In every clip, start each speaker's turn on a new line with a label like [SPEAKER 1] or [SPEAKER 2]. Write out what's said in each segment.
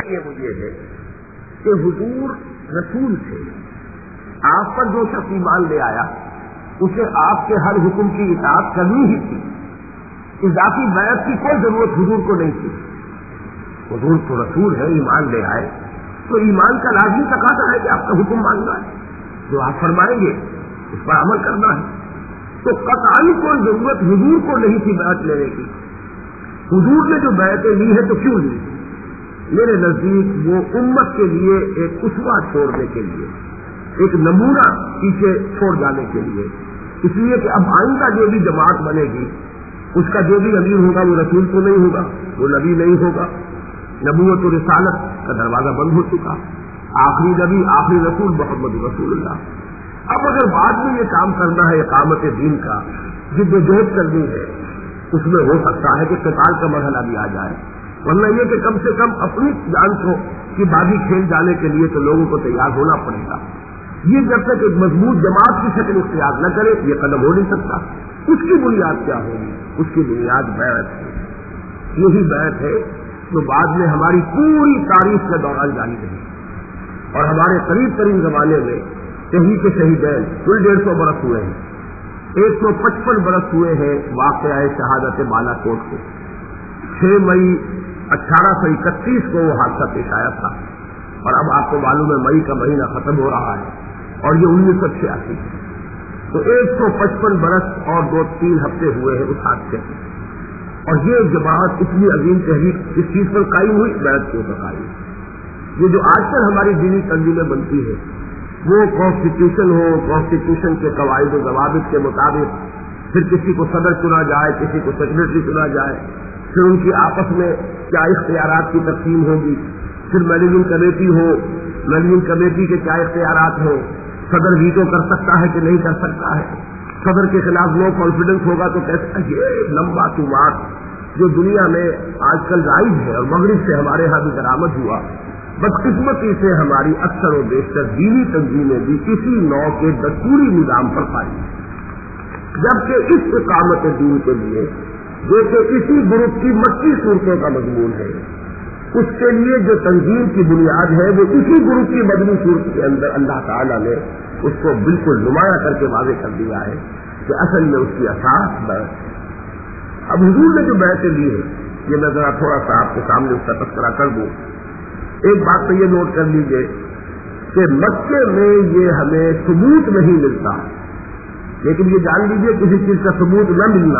[SPEAKER 1] وہ یہ है کہ हुजूर रसूल थे, आप पर जो शख्स ईमान ले आया उसे आपके हर हुक्म की इताअत करनी ही थी। इजाफी बैत की कोई जरूरत हुजूर को नहीं थी। हुजूर तो रसूल है, ईमान ले आए तो ईमान का लाज़मी तकाज़ा है कि आपका हुक्म मानना है, जो आप फरमाएंगे उस पर अमल करना है। तो कतई कोई जरूरत हुजूर को नहीं थी बैत लेने की। हुजूर ने जो बैतें ली है तो क्यों ली? मेरे नजदीक वो उम्मत के लिए एक उसवा छोड़ने के लिए, एक नमूना पीछे छोड़ जाने के लिए, इसलिए कि अब आइंदा जो भी जमात बनेगी उसका जो भी अमीर होगा वो रसूल तो नहीं होगा, वो नबी नहीं होगा। नबूवत और रिसालत का दरवाजा बंद हो चुका, आखिरी नबी आखिरी रसूल मोहम्मद रसूलुल्लाह। अब अगर बाद में ये काम करना है इकामत दीन का, जिद्दोजहद करनी है, उसमें हो सकता है कि क़िताल का मरहला भी आ जाए, वरना ये कि कम से कम अपनी जान को की बाजी खेल जाने के लिए तो लोगों को तैयार होना पड़ेगा। ये जब तक एक मजबूत जमात की शक्ल इख्तियार न करे ये कदम हो नहीं सकता। उसकी बुनियाद क्या होगी? उसकी बुनियाद बैत है। यही बैत है तो बाद में हमारी पूरी तारीख के दौरान जारी रही और हमारे करीब करीब जमाने में शहीद के शहीदैन कुल 150 बरस हुए हैं। 155 बरस हुए हैं वाक़या शहादत बालाकोट को। 6 मई 1831 को वो हादसा पेश आया था और अब आपको मालूम है मई का महीना खत्म हो रहा है और ये 1986 है। तो 155 बरस और 2-3 हफ्ते हुए हैं उस हादसे से। और ये जमात इतनी अजीम तहरीक इस चीज पर कायम हुई, बैत के ऊपर कायम। ये जो आजकल हमारी दीनी तंजीमें बनती है वो कॉन्स्टिट्यूशन हो, कॉन्स्टिट्यूशन के कवायद और ज़वाबित के मुताबिक फिर किसी को सदर चुना जाए, किसी को सेक्रेटरी चुना जाए, फिर उनकी आपस में क्या इख्तियारात की तकसीम होगी, फिर मैनेजिंग कमेटी हो, मैनेजिंग कमेटी के क्या इख्तियारात हो, सदर वीटो कर सकता है कि नहीं कर सकता है, सदर के खिलाफ नो कॉन्फिडेंस होगा तो कैसे, ये लंबा चुमार जो दुनिया में आजकल राइज है और मगरिब से हमारे यहाँ भी बरामद हुआ। बदकिस्मती से हमारी अक्सर और बेशतर दीनी तंजीमें भी इसी नौ के दस्तूरी निजाम पर पाई, जबकि इस इकामत दीन के लिए जो कि इसी ग्रुप की मक्की सूरतों का मजमून है, उसके लिए जो तंजीम की बुनियाद है वो इसी ग्रुप की मदनी सूरत के अंदर अल्लाह ताला ने उसको बिल्कुल नुमाया करके वाज़ेह कर दिया है कि असल में उसकी असास बैत। अब हुजूर ने जो बैतें ली है ये मैं जरा थोड़ा सा आपके सामने उसका तस्करा कर दूं। एक बात तो ये नोट कर लीजिए कि मक्के में ये हमें सबूत नहीं मिलता, लेकिन ये जान लीजिए किसी चीज का सबूत न मिलना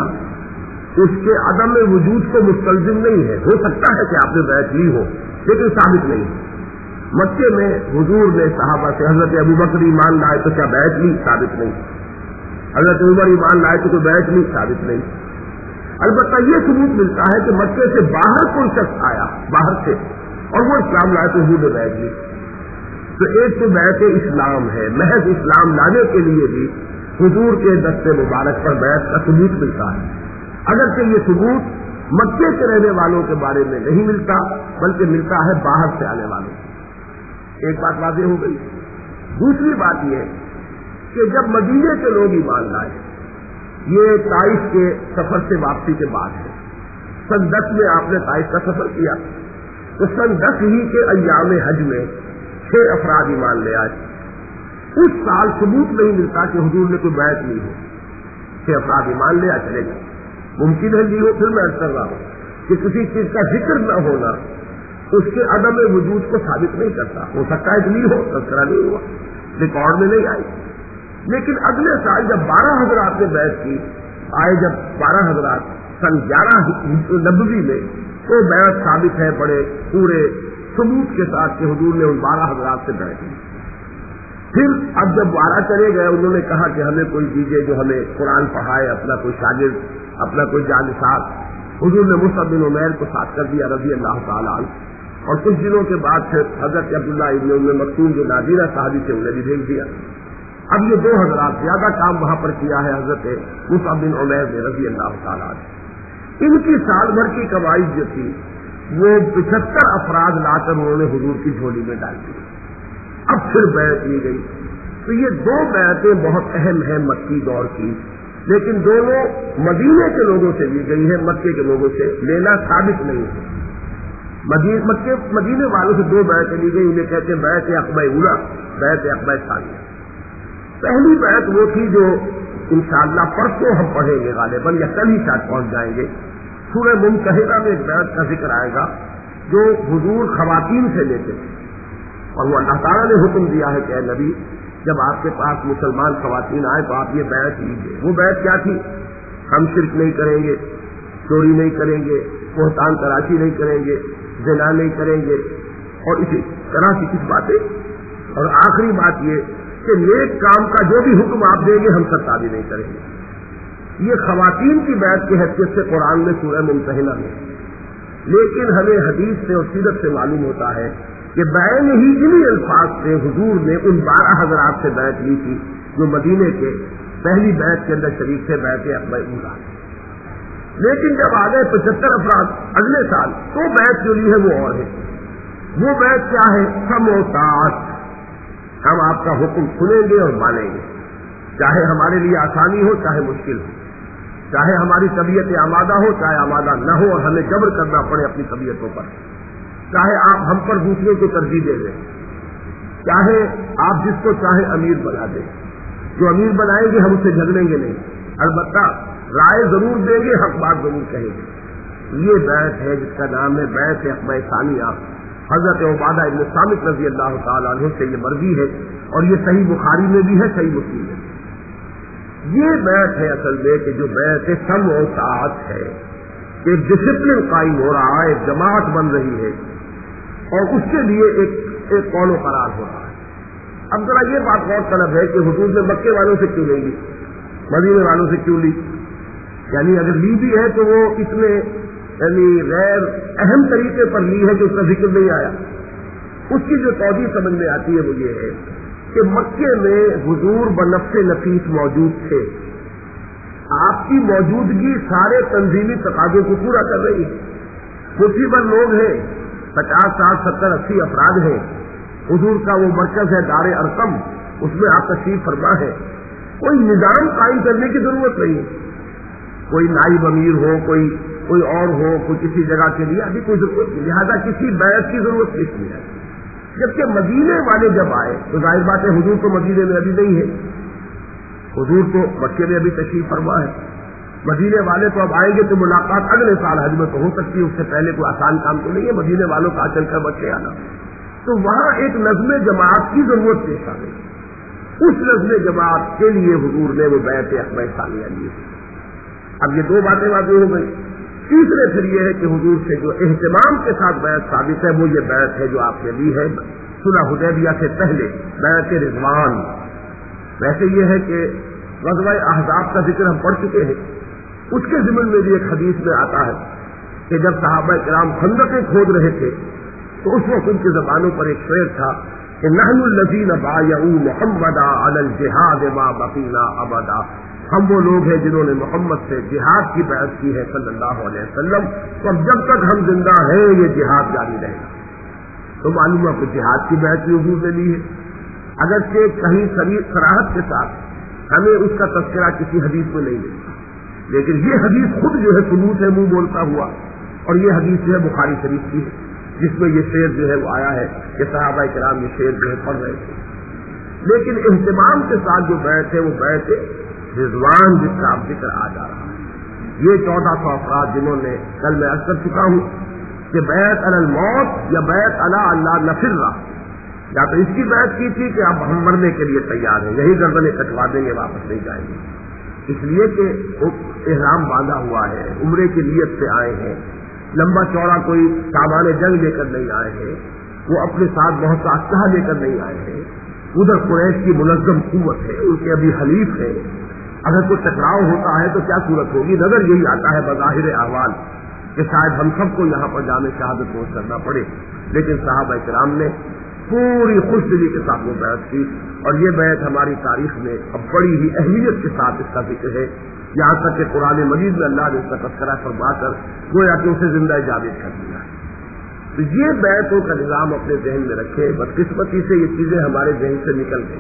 [SPEAKER 1] उसके अदम वजूद को मुस्तलजिम नहीं है। हो सकता है कि आपने बैत ली हो लेकिन साबित नहीं है। मक्के में हुजूर ने सहाबा से हजरत अबू बकर ईमान लाए तो क्या बैत ली? साबित नहीं। हजरत उमर ईमान लाए तो कोई बैत ली? साबित नहीं। अलबत्ता ये सबूत मिलता है कि मक्के से बाहर कोई शख्स आया बाहर से और वो इस्लाम लाए तो हुजूर ने बैत ली। तो एक तो बैत इस्लाम है, महज इस्लाम लाने के लिए भी हुजूर के दस्ते मुबारक पर बैत का सबूत मिलता है। अगरचे ये सबूत मक्के के रहने वालों के बारे में नहीं मिलता बल्कि मिलता है बाहर से आने वालों को। एक बात वाज़ेह हो गई। दूसरी बात यह कि जब मदीने के लोग ईमान लाए, ये ताइफ के सफर से वापसी के बाद है। सन 10 में आपने ताइफ का सफर किया तो सन 10 ही के अय्याम हज में 6 अफराद ईमान ले आए। उस साल सबूत नहीं मिलता कि हुजूर ने कोई बैत ली हो। 6 अफराद ईमान ले आ चले गए। मुमकिन है ली हो, फिर मैं अर्ज कर रहा हूं कि किसी चीज का जिक्र न होना उसके अदम वजूद को साबित नहीं करता। हो सकता है कि ली हो, तस्करा नहीं हुआ, रिकॉर्ड में नहीं आई। लेकिन अगले साल जब 12 हजरात ने बैत की आए, जब 12 हजरात सन 11 नबवी में, तो बैत साबित है बड़े पूरे सबूत के साथ कि हुजूर ने उन 12 हजरात से बैत की। फिर अब जब 12 चले गए, उन्होंने कहा कि हमें कोई दीजिए जो हमें कुरान पढ़ाए, अपना कोई शागिर्द, अपना कोई जानिसाब। हुजूर ने मुसअब बिन उमैर को साथ कर दिया रज़ी अल्लाह ताला अन्हु। और कुछ दिनों के बाद फिर हजरत अब्दुल्लाह इब्न उम्मे मक्तूम जो नाजीरा साहबी थे उन्हें भी भेज दिया। अब ये 2 हजरात ज्यादा काम वहां पर किया है हजरत मुसअब बिन उमैर ने रज़ी अल्लाह ताला अन्हु। इनकी साल भर की कमाई जो थी वो 75 अफराद लाकर उन्होंने हुजूर की झोली में डाल दी। अब फिर बैत ली गई। तो ये 2 बैतें बहुत अहम है मक्की दौर की, लेकिन दोनों मदीने के लोगों से ली गई है, मक्के के लोगों से लेना साबित नहीं है। مدینے والوں سے دو بیعتیں لی گئی، انہیں کہتے ہیں بیعت عقبہ اولا، بیعت عقبہ ثانیہ۔ پہلی بیعت وہ تھی جو انشاءاللہ پرسوں ہم پڑھیں گے غالباً، یا کل ہی شاید پہنچ جائیں گے۔ سورہ ممتحنہ میں ایک بیعت کا ذکر آئے گا جو حضور خواتین سے لیتے تھے، اور وہ اللہ تعالیٰ نے حکم دیا ہے کہ اے نبی جب آپ کے پاس مسلمان خواتین آئے تو آپ یہ بیعت لیجیے۔ وہ بیعت کیا تھی؟ ہم شرک نہیں کریں گے، چوری نہیں کریں گے، بہتان تراشی نہیں کریں گے، زنا نہیں کریں گے، اور اسی طرح کی کچھ باتیں، اور آخری بات یہ کہ نیک کام کا جو بھی حکم آپ دیں گے ہم سرتابی نہیں کریں گے۔ یہ خواتین کی بیعت کی حیثیت سے قرآن میں سورہ ممتحنہ میں، لیکن ہمیں حدیث سے اور سیرت سے معلوم ہوتا ہے کہ بین ہی انہی الفاظ سے حضور نے ان 12 حضرات سے بیعت لی تھی جو مدینے کے پہلی بیعت کے اندر شریک تھے، بیعت عقبہ اولا۔ لیکن جب آ گئے 75 افراد اگلے سال تو بیعت جو لی ہے وہ اور ہے۔ وہ بیعت کیا ہے؟ سمع و طاعت، ہم آپ کا حکم سنیں گے اور مانیں گے، چاہے ہمارے لیے آسانی ہو چاہے مشکل ہو، چاہے ہماری طبیعت آمادہ ہو چاہے آمادہ نہ ہو اور ہمیں جبر کرنا پڑے اپنی طبیعتوں پر، چاہے آپ ہم پر دوسرے کو ترجیح دے دیں، چاہے آپ جس کو چاہے امیر بنا دیں، جو امیر بنائیں گے ہم اسے جھگڑیں گے نہیں، البتہ رائے ضرور دیں گے، حق بات ضرور کہیں گے۔ یہ بیعت ہے جس کا نام ہے بیعت عقبہ ثانیہ۔ حضرت عبادہ ابن صامت رضی اللہ تعالیٰ عنہ سے یہ مروی ہے، اور یہ صحیح بخاری میں بھی ہے، صحیح مسلم میں بھی۔ یہ بیعت ہے اصل میں کہ جو بیعت سمع و طاعت ہے، ایک ڈسپلن قائم ہو رہا ہے، ایک جماعت بن رہی ہے، اور اس کے لیے ایک قول و قرار ہو رہا ہے۔ اب ذرا یہ بات غور طلب ہے کہ حضور نے مکے والوں سے کیوں نہیں لی، مدینے والوں سے کیوں لی؟ یعنی اگر لی بھی ہے تو وہ اتنے غیر اہم طریقے پر لی ہے کہ اس کا ذکر نہیں آیا۔ اس کی جو توجیہ سمجھ میں آتی ہے وہ یہ ہے کہ مکے میں حضور بنفس نفیس موجود تھے، آپ کی موجودگی سارے تنظیمی تقاضوں کو پورا کر رہی ہے۔ مٹھی بھر لوگ ہیں، 50 60 70 80 افراد ہیں، حضور کا وہ مرکز ہے دار ارقم، اس میں آپ تشریف فرما ہے، کوئی نظام قائم کرنے کی ضرورت نہیں ہے، کوئی نائب امیر ہو، کوئی اور ہو، کوئی کسی جگہ کے لیے ابھی کوئی ضرورت نہیں، لہٰذا کسی بیعت کی ضرورت نہیں ہے۔ جبکہ مدینے والے جب آئے تو ظاہر بات ہے حضور تو مدینے میں ابھی نہیں ہے، حضور تو مکے میں ابھی تشریف فرما ہے، مدینے والے تو اب آئیں گے تو ملاقات اگلے سال حج میں تو ہو سکتی ہے، اس سے پہلے کوئی آسان کام تو نہیں ہے مدینے والوں کا چل کر مکے آنا، تو وہاں ایک نظم جماعت کی ضرورت پیش آ گئی۔ اس نظم جماعت کے لیے حضور نے وہ بیعت عقبہ ثانیہ لی۔ اب یہ دو باتیں واضح ہو گئی۔ تیسرے پھر یہ ہے کہ حضور سے جو اہتمام کے ساتھ بیعت ثابت ہے وہ یہ بیعت ہے جو آپ نے لی ہے صلح حدیبیہ سے پہلے، بیعت رضوان۔ ویسے یہ ہے کہ غزوہ احزاب کا ذکر ہم پڑھ چکے ہیں، اس کے ضمن میں بھی ایک حدیث میں آتا ہے کہ جب صحابہ کرام خندقیں کھود رہے تھے تو اس وقت ان کی زبانوں پر ایک شعر تھا کہ نحن الذین بایعوا محمدا علی الجہاد ما بقینا ابدا، ہم وہ لوگ ہیں جنہوں نے محمد سے جہاد کی بیعت کی ہے صلی اللہ علیہ وسلم، تو اب جب تک ہم زندہ ہیں یہ جہاد جاری رہے گا۔ تو معلوم ہے کہ جہاد کی بیعت بھی حضور نے لی ہے، اگرچہ کہیں صراحت کے ساتھ ہمیں اس کا تذکرہ کسی حدیث میں نہیں ملتا، لیکن یہ حدیث خود جو ہے ثبوت ہے منہ بولتا ہوا، اور یہ حدیث جو ہے بخاری شریف کی ہے جس میں یہ شعر جو ہے وہ آیا ہے کہ صحابہ کرام یہ شعر جو ہے پڑھ رہے تھے۔ لیکن اہتمام کے ساتھ جو بیعت ہے وہ بیعت رضوان جس کا اب ذکر آ جا رہا ہے۔ یہ 1400 افراد جنہوں نے کل میں عرض کر چکا ہوں کہ بیعت علی الموت یا بیعت علی اللہ نفر، یا تو اس کی بیعت کی تھی کہ اب ہم مرنے کے لیے تیار ہیں، یہی گردنیں کٹوا دیں گے، واپس نہیں جائیں گے، اس لیے کہ احرام باندھا ہوا ہے، عمرے کی نیت سے آئے ہیں، لمبا چوڑا کوئی سامان جنگ لے کر نہیں آئے ہیں، وہ اپنے ساتھ بہت سا اسلحہ لے کر نہیں آئے ہیں، ادھر قریش کی منظم قوت ہے، ان کے ابھی حلیف ہے، اگر کوئی ٹکراؤ ہوتا ہے تو کیا صورت ہوگی؟ نظر یہی آتا ہے بظاہر احوال کہ شاید ہم سب کو یہاں پر جامع شہادت نوش کرنا پڑے، لیکن صحابہ کرام نے پوری خوش دلی کے ساتھ وہ بیعت کی، اور یہ بیعت ہماری تاریخ میں اب بڑی ہی اہمیت کے ساتھ اس کا ذکر ہے، یہاں تک کہ قرآن مجید میں اللہ نے اس کا تذکرہ فرما کر گویا کہ اسے زندہ ثابت کر دیا۔ تو یہ بیعتوں کا نظام اپنے ذہن میں رکھے، بدقسمتی سے یہ چیزیں ہمارے ذہن سے نکل گئی،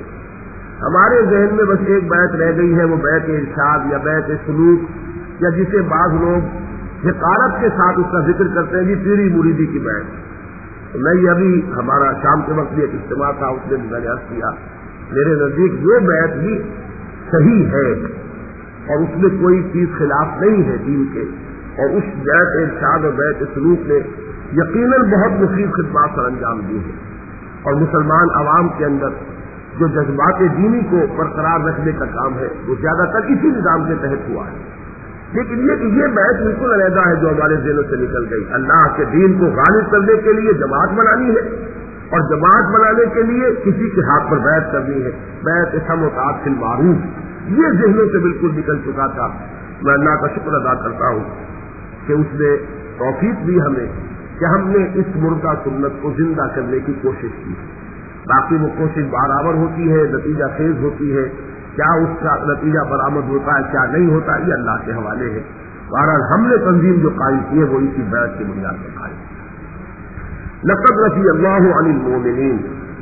[SPEAKER 1] ہمارے ذہن میں بس ایک بیعت رہ گئی ہے، وہ بیعت ارشاد یا بیعت سلوک، یا جسے بعض لوگ حقارت کے ساتھ اس کا ذکر کرتے ہیں جی پیری مریدی کی بیعت. میں یہ ابھی ہمارا شام کے وقت ایک اجتماع تھا, اس نے میں نے عرض کیا میرے نزدیک وہ بیعت بھی صحیح ہے اور اس میں کوئی چیز خلاف نہیں ہے دین کے, اور اس بیعت ارشاد اور بیعت سلوک نے یقیناً بہت مفید خدمات سر انجام دی ہے, اور مسلمان عوام کے اندر جو جذبات دینی کو برقرار رکھنے کا کام ہے وہ زیادہ تر اسی نظام کے تحت ہوا ہے. لیکن یہ کہ یہ بیعت بالکل علیحدہ ہے جو ہمارے ذہنوں سے نکل گئی. اللہ کے دین کو غالب کرنے کے لیے جماعت بنانی ہے, اور جماعت بنانے کے لیے کسی کے ہاتھ پر بیعت کرنی ہے. بیعت سم و طاعت فی المعروف, یہ ذہنوں سے بالکل نکل چکا تھا. میں اللہ کا شکر ادا کرتا ہوں کہ اس نے توفیق دی ہمیں کہ ہم نے اس مردہ سنت کو زندہ کرنے کی کوشش کی. باقی وہ کوشش برابر ہوتی ہے, نتیجہ خیز ہوتی ہے, کیا اس کا نتیجہ برآمد ہوتا ہے کیا نہیں ہوتا یہ اللہ کے حوالے ہے. بہرحال ہم نے تنظیم جو قائم کی ہے وہ اسی بیعت کی بنیاد پر قائم کی. لقد رضی اللہ عن المؤمنین,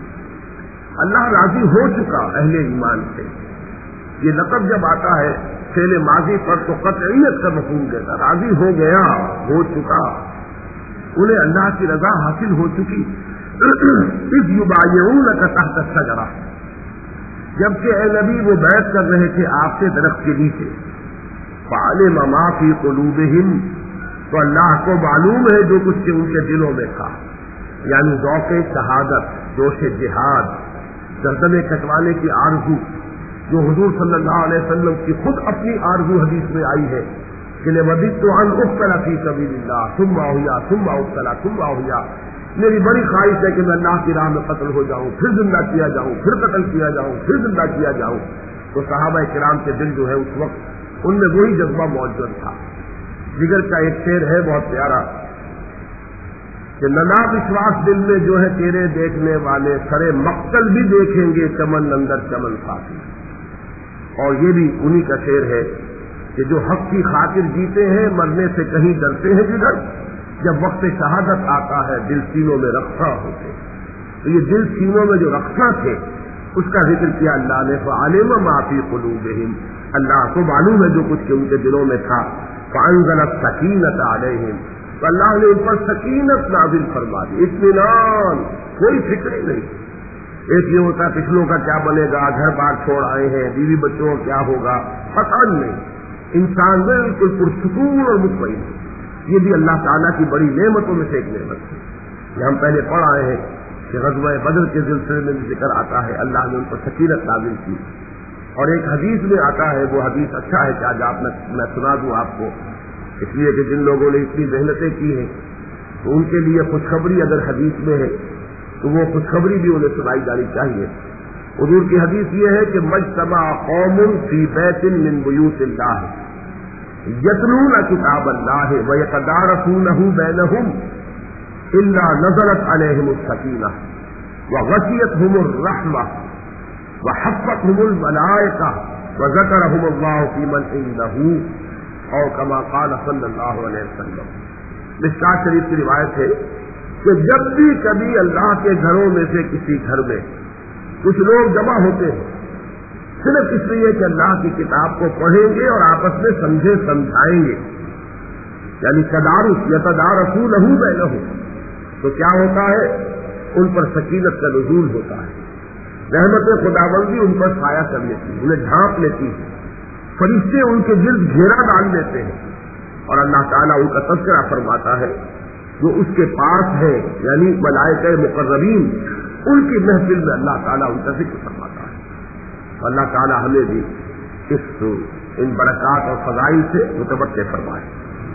[SPEAKER 1] اللہ راضی ہو چکا اہل ایمان سے. یہ لقب جب آتا ہے فعل ماضی پر تو قطعیت کا مفہوم دیتا, راضی ہو گیا, ہو چکا, انہیں اللہ کی رضا حاصل ہو چکی. اذ یبایعونک تحت الشجرہ, جبکہ اے نبی وہ بیعت کر رہے تھے آپ سے درخت کے نیچے. فعلم ما فی قلوبہم, تو اللہ کو معلوم ہے جو کچھ ان کے دلوں میں تھا, یعنی ذوق شہادت, جوش جہاد, گردنیں کٹوانے کی آرزو, جو حضور صلی اللہ علیہ وسلم کی خود اپنی آرزو حدیث میں آئی ہے کہ لوددت ان اقتل فی سبیل اللہ ثم احیا ثم اقتل ثم احیا, میری بڑی خواہش ہے کہ میں اللہ کی راہ میں قتل ہو جاؤں, پھر زندہ کیا جاؤں, پھر قتل کیا جاؤں, پھر زندہ کیا جاؤں. تو صحابہ کرام کے دل جو ہے اس وقت ان میں وہی جذبہ موجود تھا. جگر کا ایک شعر ہے بہت پیارا کہ ننا وشواس دل میں جو ہے تیرے دیکھنے والے سرے مقتل بھی دیکھیں گے چمن اندر چمن ساتھی. اور یہ بھی انہی کا شعر ہے کہ جو حق کی خاطر جیتے ہیں مرنے سے کہیں ڈرتے ہیں جدھر, جب وقت شہادت آتا ہے دل سینوں میں رخصا ہوتے. تو یہ دل سینوں میں جو رخصا تھے اس کا ذکر کیا اللہ نے. فعلم ما فی قلوبہم, اللہ کو معلوم ہے جو کچھ کہ ان کے دلوں میں تھا. فانزل السکینۃ علیہم, تو اللہ نے ان پر سکینت نازل فرما دی, اطمینان, کوئی فکر نہیں. ایک یہ ہوتا پچھلوں کا کیا بنے گا, گھر بار چھوڑ آئے ہیں, بیوی بچوں کا کیا ہوگا, پتہ نہیں. انسان بالکل پرسکون اور مطمئن ہے. یہ بھی اللہ تعالیٰ کی بڑی نعمتوں میں سے ایک نعمت ہے. یہ ہم پہلے پڑھ آئے ہیں کہ غزوہ بدر کے سلسلے میں بھی ذکر آتا ہے اللہ نے ان پر سکینت نازل کی. اور ایک حدیث میں آتا ہے, وہ حدیث اچھا ہے کہ آج میں سنا دوں آپ کو, اس لیے کہ جن لوگوں نے اتنی محنتیں کی ہیں تو ان کے لیے خوشخبری اگر حدیث میں ہے تو وہ خوشخبری بھی انہیں سنائی جانی چاہیے. حضور کی حدیث یہ ہے کہ مجتمع قوم فی بیت من بیوت اللہ یتلون کتاب اللہ ویتدارسونہ بینہم الا نزلت علیہم السکینہ وغشیتہم الرحمہ وحفتہم الملائکہ وذکرہم اللہ فی من عندہ او کما قال صلی اللہ علیہ وسلم. مشکات شریف کی روایت ہے کہ جب بھی کبھی اللہ کے گھروں میں سے کسی گھر میں کچھ لوگ جمع ہوتے ہیں صرف اس لیے کہ اللہ کی کتاب کو پڑھیں گے اور آپس میں سمجھے سمجھائیں گے, یعنی تدارس یتدارسونہ بینہم, تو کیا ہوتا ہے ان پر سکینت کا نزول ہوتا ہے. رحمت خداوندی ان پر سایہ کر لیتی ہے, انہیں ڈھانپ لیتی ہے, فرشتے ان کے گرد گھیرا ڈال لیتے ہیں, اور اللہ تعالیٰ ان کا تذکرہ فرماتا ہے جو اس کے پاس ہے, یعنی ملائکہ مقربین, ان کی محفل میں اللہ تعالیٰ ان کا ذکر فرماتا ہے. اللہ تعالیٰ ہمیں بھی ان برکات اور فضائل سے متمتع فرمائے.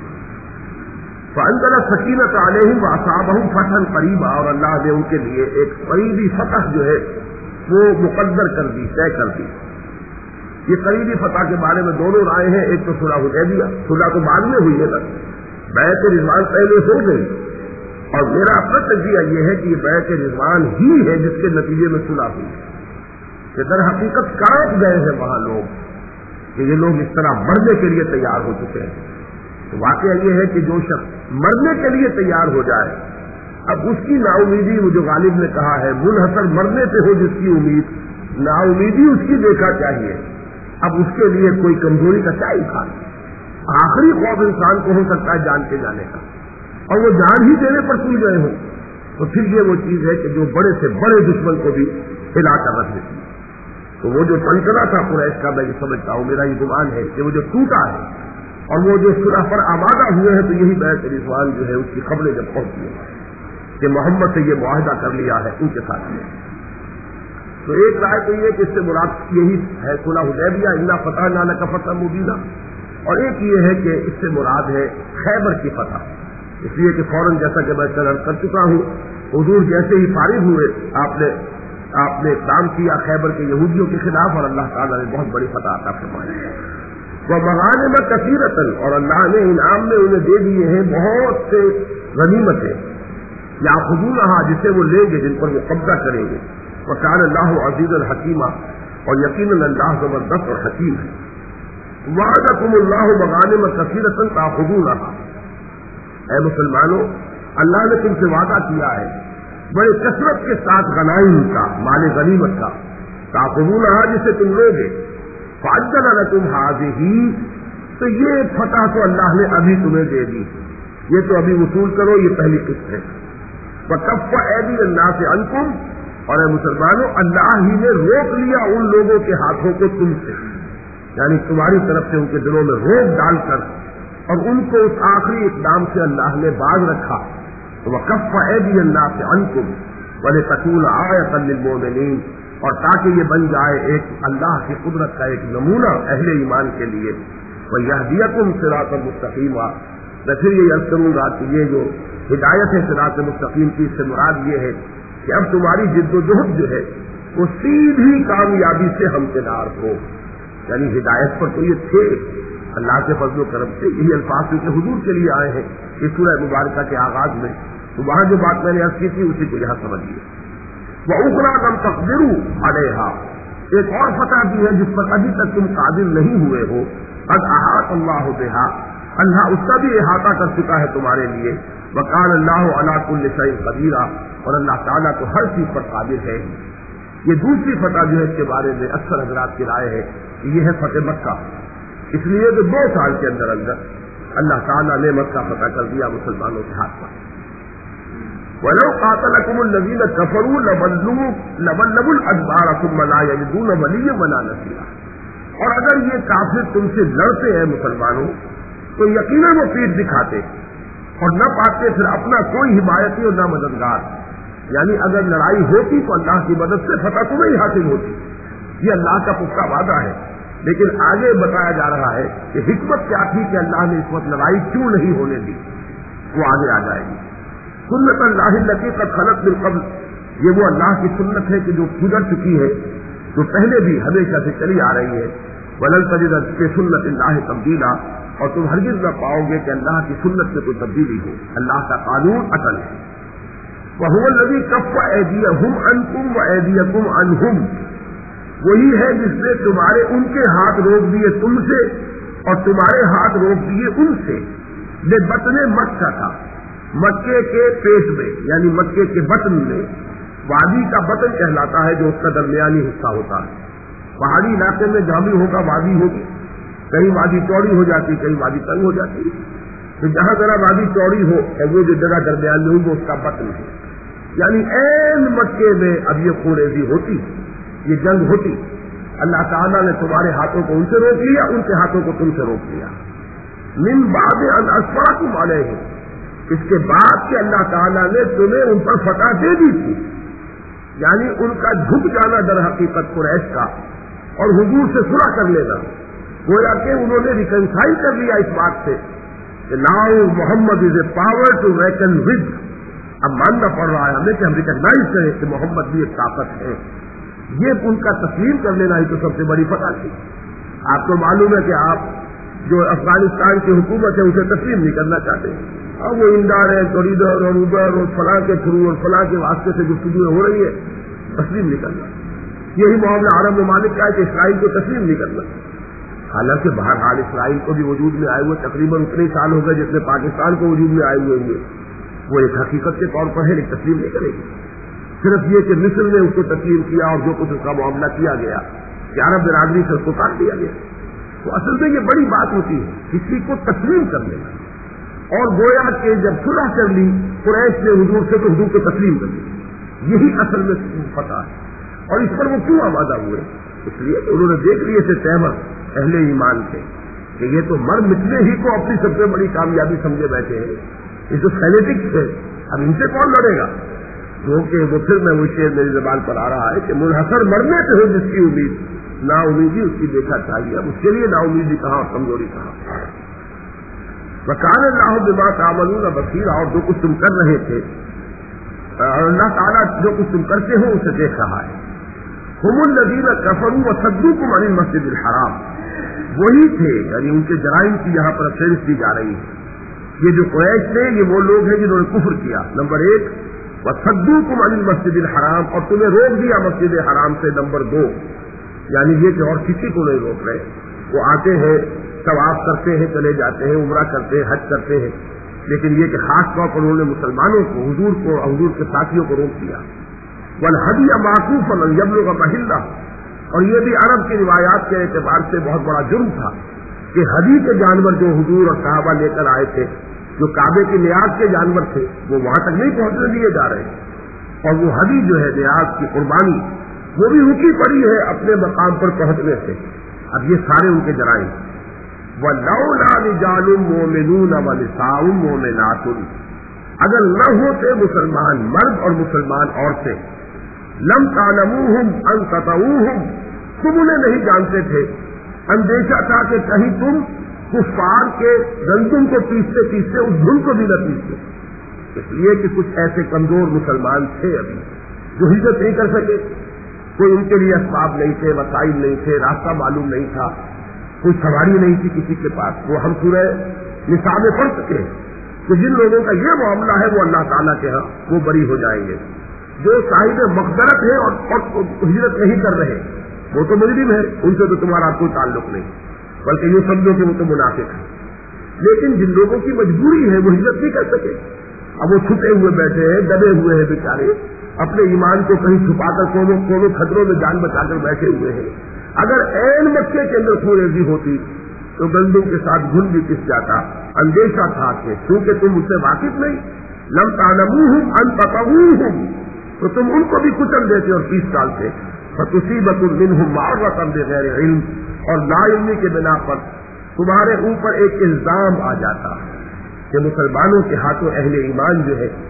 [SPEAKER 1] فانزل السکینۃ علیہم واصابہم فتحا قریبا, اور اللہ نے ان کے لیے ایک قریبی فتح جو ہے وہ مقدر کر دی, طے کر دی. یہ قریبی فتح کے بارے میں دونوں رائے ہیں. ایک تو صلح حدیبیہ, صلح تو بعد میں ہوئی ہے تک, بیعت رضوان پہلے ہو گئی, اور میرا اپنا تجزیہ یہ ہے کہ یہ بیعت رضوان ہی ہے جس کے نتیجے میں صلح ہوئی, کہ در حقیقت کانپ گئے ہیں وہاں لوگ کہ یہ لوگ اس طرح مرنے کے لیے تیار ہو چکے ہیں. تو واقعہ یہ ہے کہ جو شخص مرنے کے لیے تیار ہو جائے, اب اس کی نا امیدی, وہ جو غالب نے کہا ہے منحصر مرنے سے ہو جس کی امید, نا امیدی اس کی دیکھا چاہیے. اب اس کے لیے کوئی کمزوری کا کیا امکان, आखिरी खौफ इंसान को हो सकता है जान के जाने का, और वो जान ही देने पर तुल गए हो, तो फिर ये वो चीज है कि जो बड़े से बड़े दुश्मन को भी हिला कर रख देती है। तो वो जो टंकना था कुरैश का, मैं ये समझता हूँ, मेरा ये गुमान है कि वो जो टूटा है और वो जो सुलह पर आमादा हुए हैं, तो यही बैत रिज़वान जो है उसकी खबरें जब पहुंची है कि मोहम्मद से ये मुआहदा कर लिया है उनके साथ में। तो एक राय तो ये कि इससे मुराद यही है सुलह हुदैबिया, इन्ना फतहना लका फतहन मुबीना, और एक ये है कि इससे मुराद है खैबर की फतह, इसलिए कि फौरन जैसा कि मैं अर्ज कर चुका हूँ, हुजूर जैसे ही फारिग हुए आपने काम किया खैबर के यहूदियों के खिलाफ, और अल्लाह ताला ने बहुत बड़ी फतह अता फरमाई। वह मगानिम कसीरतन, और अल्लाह ने इनाम में उन्हें दे दिए हैं बहुत से गनीमतें, या खुजूनहा जिसे वो लेंगे, जिन पर वो कब्जा करेंगे। वह कान अल्लाह अज़ीज़न हकीमा, और यकीनन अल्लाह जबरदस्त और हकीम है। वअदकुमुल्लाहु मगानिम कसीरतन ताखुजूनहा, ऐ मुसलमानों, अल्लाह ने तुमसे वादा किया है बड़े कसरत के साथ गनाइम का, माले गनीमत का, ताखुजूनहा जिसे तुम लोगे। फ़अज्जल लकुम हाज़िही, तो ये फतह तो अल्लाह ने अभी तुम्हें दे दी, ये तो अभी वसूल करो, ये पहली किस्त है। वकफ़्फ़ ऐदी अन्नास अन्कुम, और मुसलमानों अल्लाह ही ने रोक लिया उन लोगों के हाथों को तुमसे, यानी तुम्हारी तरफ से उनके दिलों में रोक डालकर, और उनको उस आखिरी इक़दाम से अल्लाह ने बाज रखा। तो वकफ़्फ़ ऐदी अन्नास अन्कुम वलितकून आयतन लिलमुमिनीन, और ताकि ये बन जाए एक अल्लाह की कुदरत का एक नमूना अहले ईमान के लिए। वयहदियकुम सिरातल मुस्तकीमा, मैं फिर ये अर्ज करूंगा कि ये जो हिदायत है सिरात मुस्तकीम की, इससे मुराद ये है कि अब तुम्हारी जिद्दोजहद जो है वो सीधी कामयाबी से हमकिनार हो, यानी हिदायत पर तो ये थे अल्लाह के फजल करम से। यही अल्फाज के हुजूर के लिए आए हैं इस सूरह मुबारका के आगाज में, तो वहां जो बात मैंने अर्ज की थी उसी को यहां समझिए। वह उखरा कम तकदिरू अलैहा, एक और फतह भी है जिस पर अभी तक तुम कादिर नहीं हुए हो। कद अहात अल्लाह बिहा, अल्लाह उसका भी इहाता कर चुका है तुम्हारे लिए। वकान अल्लाह अला कुल्लि शैइन कदीरा, और अल्लाह ताला तो हर चीज पर कादिर है। ये दूसरी फतह जो है इसके बारे में अक्सर हजरात की राय है कि यह है फतेह मक्का, इसलिए कि 2 साल के अंदर अंदर अल्लाह ताला ने मक्का फतह कर दिया मुसलमानों के हाथ पर। वलो कातलकुमुल लज़ीना कफरू लवल्लुल अदबार सुम्मा ला यजिदून वलिय्यन वला नसीरा, और अगर ये काफिर तुमसे लड़ते हैं मुसलमानों, तो यकीनन वो पीठ दिखाते और न पाते फिर अपना कोई हिमायती और न मददगार, यानी अगर लड़ाई होती तो अल्लाह की मदद से फतह तुम्हें ही हासिल होती, ये अल्लाह का पुख्ता वादा है। लेकिन आगे बताया जा रहा है कि हिकमत क्या थी कि अल्लाह ने इस वक्त लड़ाई क्यों नहीं होने दी, वो आगे आ जाएगी। सुन्नत अल्लाह लती क़द ख़लत मिन क़ब्ल, ये वो अल्लाह की सुन्नत है कि जो गुजर चुकी है, जो पहले भी हमेशा से चली आ रही है। वलन तजिद लिसुन्नत अल्लाह तब्दीला, और तुम हरगिज़ न पाओगे कि अल्लाह की सुन्नत में कोई तब्दीली हो, अल्लाह का कानून अटल है। वहुवल लज़ी कफ़्फ़ ऐदियहुम अन्कुम व ऐदियकुम अन्हुम, वही है जिसने तुम्हारे उनके हाथ रोक दिए तुमसे और तुम्हारे हाथ रोक दिए उनसे। ये बतने मक्का था, मक्के के पेट में, यानी मक्के के बतन में, वादी का बतन कहलाता है जो उसका दरमियानी हिस्सा होता है। पहाड़ी इलाके में जहां भी होगा वादी होगी, कहीं वादी चौड़ी हो जाती, कहीं वादी तंग हो जाती, तो जहां जरा वादी चौड़ी हो और वो जो जगह दरमियान में होगी उसका बतन है, यानी ऐन मक्के में अब ये खूरेजी होती, ये जंग होती। अल्लाह ताला ने तुम्हारे हाथों को उनसे रोक लिया, उनके हाथों को तुमसे रोक लिया। मिन बाद अन अस्फरकुम अलैहिम, इसके बाद कि अल्लाह ताला ने तुम्हें उन पर फतह दे दी थी, यानी उनका झुक जाना दर हकीकत कुरैश का और हुजूर से सुलह कर लेना, गोया कि उन्होंने रिकंसाइल कर लिया इस बात से कि now Muhammad is a power to reckon with. अब मानना पड़ रहा है हमें कि हम रिकॉग्नाइज करें कि मोहम्मद भी एक ताकत है। ये उनका तस्लीम कर लेना ही तो सबसे बड़ी फतह थी। आपको मालूम है कि आप जो अफगानिस्तान की हुकूमत है उसे तस्लीम नहीं करना चाहते, अब वो इंदार है, कॉरिडोर और उबर और फलां के थ्रू और फलां के वास्ते से गुफ्तगू हो रही है, तस्लीम नहीं करना। यही मामला अरब ममालिक का है कि इसराइल को तस्लीम नहीं करना। हालांकि बहरहाल इसराइल को भी वजूद में आए हुए तकरीबन उतने साल हो गए जितने पाकिस्तान को वजूद में आए हुए हुए, वो एक हकीकत के तौर पर है, लेकिन तस्लीम नहीं करेगी। सिर्फ ये कि मिस्र ने उसको तस्लीम किया और जो कुछ उसका मामला किया गया कि अरब बिरादरी से उसको काट दिया गया, تو اصل میں یہ بڑی بات ہوتی ہے کسی کو تسلیم کر لینا. اور گویا کہ جب صلح کر لی قریش نے حضور سے تو حضور کو تسلیم کر لی. یہی اصل میں پتہ ہے. اور اس پر وہ کیوں آمادہ ہوئے؟ اس لیے کہ انہوں نے دیکھ لیے تھے تیمر اہل ایمان تھے کہ یہ تو مر مٹنے ہی کو اپنی سب سے بڑی کامیابی سمجھے بیٹھے ہیں. یہ جو فینیٹکس ہے اب ان سے کون لڑے گا؟ کیونکہ وہ پھر میں وہ شعر میری زبان پر آ رہا ہے کہ منحصر مرنے سے ہو جس کی امید، نا امیدی اس کی دیکھا چاہیے. اب اس کے لیے نا امیدی کہاں اور کمزوری کہاں. وکان اللہ بما تعملون بصیر، اور جو کچھ تم کر رہے تھے اور اللہ تعالیٰ جو کچھ تم کرتے ہو اسے دیکھ رہا ہے. هم الذین کفروا وصدوکم عن المسجد الحرام، وہی تھے یعنی ان کے جرائم کی یہاں پر فہرست دی جا رہی ہے. یہ جو قریش تھے یہ وہ لوگ ہیں جنہوں نے کفر کیا، نمبر 1، وصدوکم عن المسجد الحرام، اور تمہیں روک دیا مسجد حرام سے، نمبر 2. یعنی یہ کہ اور کسی کو نہیں روک رہے، وہ آتے ہیں طواف کرتے ہیں چلے جاتے ہیں، عمرہ کرتے ہیں حج کرتے ہیں، لیکن یہ کہ خاص طور پر انہوں نے مسلمانوں کو، حضور کے ساتھیوں کو روک دیا. والہدی معکوفا ان یبلغ محلہ، اور یہ بھی عرب کی روایات کے اعتبار سے بہت بڑا جرم تھا کہ ہدی کے جانور جو حضور اور صحابہ لے کر آئے تھے، جو کعبے کی نیاز کے جانور تھے، وہ وہاں تک نہیں پہنچنے دیے جا رہے. اور وہ ہدی جو ہے نیاز کی قربانی وہ بھی رکی پڑی ہے اپنے مقام پر پہنچنے سے. اب یہ سارے ان کے جرائم. وَلَوْلَا رِجَالٌ مُؤْمِنُونَ وَنِسَاءٌ مُؤْمِنَاتٌ، اگر نہ ہوتے مسلمان مرد اور مسلمان عورتیں، لم تعلموہم ان تطؤوہم، تم انہیں نہیں جانتے تھے، اندیشہ تھا کہ کہیں تم کفار کے گندم کو پیستے پیستے اس دھن کو بھی نہ پیستے. اس لیے کہ کچھ ایسے کمزور مسلمان تھے ابھی جو ہجرت نہیں کر سکے، کوئی ان کے لیے اسباب نہیں تھے، وسائل نہیں تھے، راستہ معلوم نہیں تھا، کوئی سواری نہیں تھی کسی کے پاس. وہ ہم سورہ نساء میں پڑھ سکے کہ جن لوگوں کا یہ معاملہ ہے وہ اللہ تعالیٰ کے ہاں وہ بری ہو جائیں گے. جو صاحب مغفرت ہے اور ہجرت نہیں کر رہے وہ تو مجرم ہے، ان سے تو تمہارا کوئی تعلق نہیں، بلکہ یہ سمجھو کہ وہ تو منافق ہے. لیکن جن لوگوں کی مجبوری ہے وہ ہجرت نہیں کر سکے، اب وہ چھپے ہوئے بیٹھے ہیں، دبے ہوئے ہیں بیچارے، اپنے ایمان کو کہیں چھپا کر کونوں خطروں میں جان بچا کر بیٹھے ہوئے ہیں. اگر عین مکے کے اندر خوریزی ہوتی تو گندم کے ساتھ گھن بھی پس جاتا. اندیشہ تھا کہ کیونکہ تم اس سے واقف نہیں، لم تعلموہم ان تطؤوہم، تو تم ان کو بھی کچل دیتے اور 30 سال سے. فتصیبکم منہم معرۃ بغیر علم، اور لا علمی کے بنا پر تمہارے اوپر ایک الزام آ جاتا کہ مسلمانوں کے ہاتھوں اہل ایمان جو ہے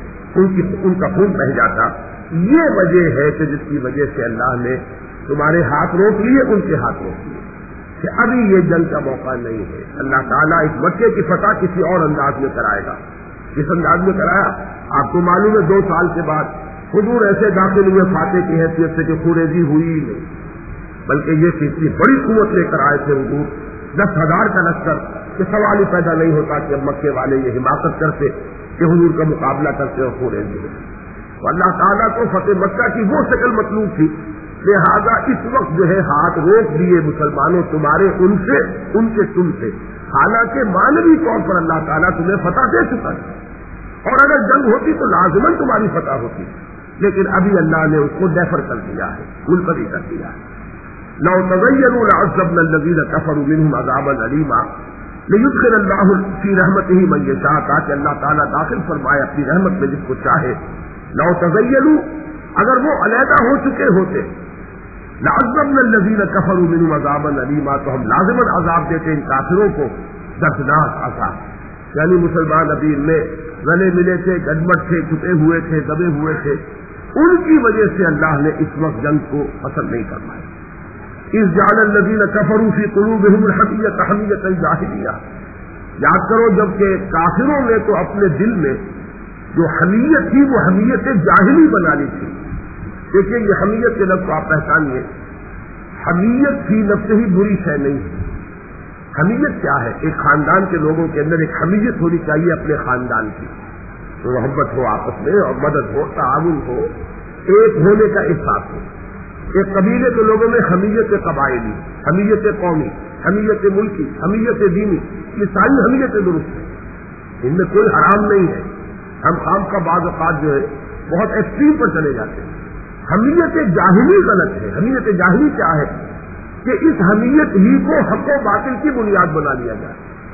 [SPEAKER 1] ان کا خون بہ جاتا. یہ وجہ ہے کہ جس کی وجہ سے اللہ نے تمہارے ہاتھ روک لیے، ان کے ہاتھ روک لیے کہ ابھی یہ جنگ کا موقع نہیں ہے. اللہ تعالیٰ اس مکے کی فتح کسی اور انداز میں کرائے گا. جس انداز میں کرایا آپ کو معلوم ہے، 2 سال کے بعد حضور ایسے داخل ہوئے فاتح کی حیثیت سے کہ خوریزی ہوئی ہی نہیں، بلکہ یہ اتنی بڑی قوت لے کر آئے تھے حضور، 10,000 کا لشکر، کہ سوال ہی پیدا نہیں ہوتا کہ اب مکے والے یہ حماقت کرتے کہ حضور کا مقابلہ کرتے اور خوریزی ہوتے. تو اللہ تعالیٰ کو فتح مکہ کی وہ شکل مطلوب تھی، لہذا اس وقت جو ہے ہاتھ روک دیے مسلمانوں تمہارے ان سے، ان کے تم سے. حالانکہ مانوی طور پر اللہ تعالیٰ تمہیں فتح دے چکا ہے، اور اگر جنگ ہوتی تو لازماً تمہاری فتح ہوتی، لیکن ابھی اللہ نے اس کو ڈیفر کر دیا ہے، ملتوی کر دیا ہے. لو تغیروا لعذبنا الذین کفروا منهم عذابا علیما لیدخل اللہ فی رحمتہ من یشاء، تاکہ اللہ تعالیٰ داخل فرمائے اپنی رحمت میں جس کو چاہے. لو تغیروا، اگر وہ علیحدہ ہو چکے ہوتے، لعذبنا الذین کفروا منهم عذابا علیما، تو ہم لازماً عذاب دیتے ان کافروں کو دردناک عذاب. یعنی مسلمان ابھی ان میں گلے ملے تھے، گڑبڑ تھے، چھپے ہوئے تھے، دبے ہوئے تھے، ان کی وجہ سے اللہ نے اس وقت جنگ کو پسند نہیں کروایا. اذ جعل الذین کفروا فی قلوبہم الحمیۃ حمیۃ الجاہلیہ، یاد کرو جب کہ کافروں نے تو اپنے دل میں جو حمیت تھی وہ حمیت جاہلی بنا لی تھی. دیکھیے یہ حمیت کے لفظ کو آپ پہچانیے، حمیت فی نفس ہی بری شے نہیں ہے. حمیت کیا ہے؟ ایک خاندان کے لوگوں کے اندر ایک حمیت ہونی چاہیے اپنے خاندان کی، تو محبت ہو آپس میں اور مدد ہو، تعاون ہو، ایک ہونے کا احساس ہو. ایک قبیلے کے لوگوں میں حمیت قبائلی، حمیت قومی، حمیت ملکی، حمیت دینی، یہ ساری حمیتیں درست ہیں، ان میں کوئی حرام نہیں ہے. ہم خام کا بعض اوقات جو ہے بہت ایکسٹریم پر چلے جاتے ہیں. حمیت جاہلی غلط ہے. حمیت جاہلی کیا ہے کہ اس حمیت ہی کو حق و باطل کی بنیاد بنا لیا جائے.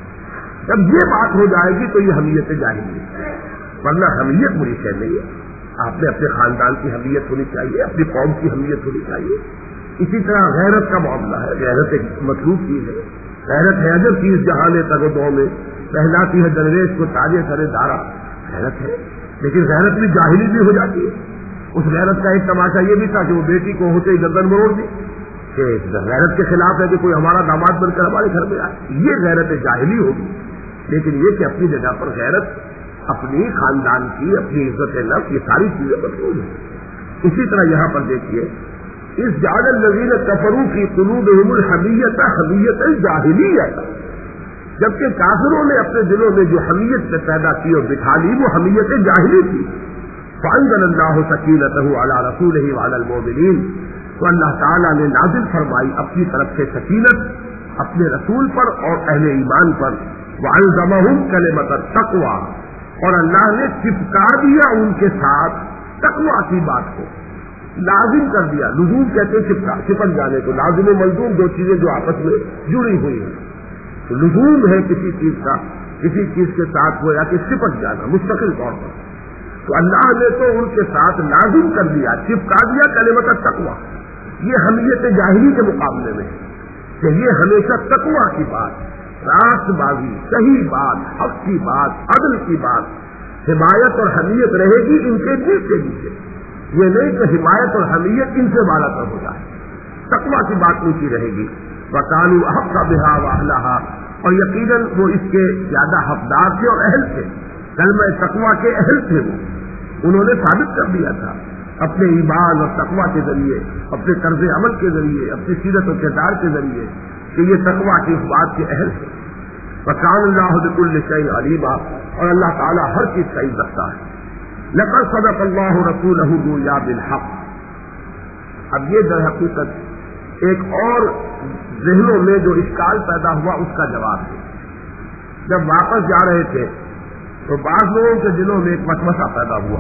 [SPEAKER 1] جب یہ بات ہو جائے گی تو یہ حمیت جاہلی ہے، ورنہ حمیت بری شے نہیں ہے. آپ نے اپنے خاندان کی حمیت ہونی چاہیے، اپنی قوم کی حمیت ہونی چاہیے. اسی طرح غیرت کا معاملہ ہے. غیرت ایک مطلوب چیز ہے. غیرت ہے اجب چیز جہاں تگدوں میں پہلاتی ہے درویش کو تاجے سرے دارا. غیرت ہے، لیکن غیرت بھی جاہلی بھی ہو جاتی ہے. اس غیرت کا ایک تماشا یہ بھی تھا کہ وہ بیٹی کو ہوتے ہی گردن مروڑ دی کہ غیرت کے خلاف ہے کہ کوئی ہمارا داماد بن کر ہمارے گھر میں آئے. یہ غیرت جاہلی ہوگی. لیکن یہ کہ اپنی جگہ پر غیرت اپنی خاندان کی، اپنی عزت نفس، یہ ساری چیزیں مطلوب ہیں. اسی طرح یہاں پر دیکھیے اس جعل الذین کفروا فی قلوبہم الحمیۃ حمیۃ الجاہلیۃ، جبکہ کافروں نے اپنے دلوں میں جو حمیت سے پیدا کی اور بٹھا لی وہ حمیت جاہلی تھی. فانزل اللہ سکینتہ علی رسولہ وعلی المؤمنین، تو اللہ تعالیٰ نے نازل فرمائی اپنی طرف سے سکینت اپنے رسول پر اور اہل ایمان پر. وَأَلْزَمَهُمْ كَلِمَةَ التَّقْوَىٰ، اور اللہ نے چپکا دیا ان کے ساتھ تقویٰ کی بات کو، لازم کر دیا. لزوم کہتے ہیں چپک جانے کو. لازم و ملزوم دو چیزیں جو آپس میں جڑی ہوئی ہیں. تو لزوم ہے کسی چیز کا کسی چیز کے ساتھ ہو یا کہ چپک جانا مستقل طور پر. تو اللہ نے تو ان کے ساتھ لازم کر دیا، چپکا دیا کلمۃ التقویٰ. یہ حمیت جاہلی کے مقابلے میں کہ یہ ہمیشہ تقویٰ کی بات، راست بازی، صحیح بات، حق کی بات، عدل کی بات، حمایت اور حمیت رہے گی ان کے نیچے نیچے. یہ نہیں کہ حمایت اور حمیت ان سے بالا تر ہو جائے. تقویٰ کی بات نیچی رہے گی. وَقَالُوا أَحَقَّ بِهَا وَأَهْلَهَا، اور یقیناً وہ اس کے زیادہ حقدار تھے اور اہل تھے. کلمہ تقویٰ کے اہل تھے. وہ انہوں نے ثابت کر دیا تھا اپنے ایمان اور تقویٰ کے ذریعے، اپنے طرز عمل کے ذریعے، اپنی سیرت و کردار کے ذریعے کہ یہ تقویٰ کی اس بات کے اہل ہے. وَكَانَ اللَّهُ بِكُلِّ شَيْءٍ عَلِيمًا، اور اللہ تعالیٰ ہر چیز کا علم رکھتا ہے. لَقَدْ صَدَقَ اللَّهُ رَسُولَهُ الرُّؤْيَا بِالْحَقِّ. اب یہ در حقیقت ایک اور ذہنوں میں جو اشکال پیدا ہوا اس کا جواب ہے. جب واپس جا رہے تھے تو بعض لوگوں کے دلوں میں ایک وسوسہ پیدا ہوا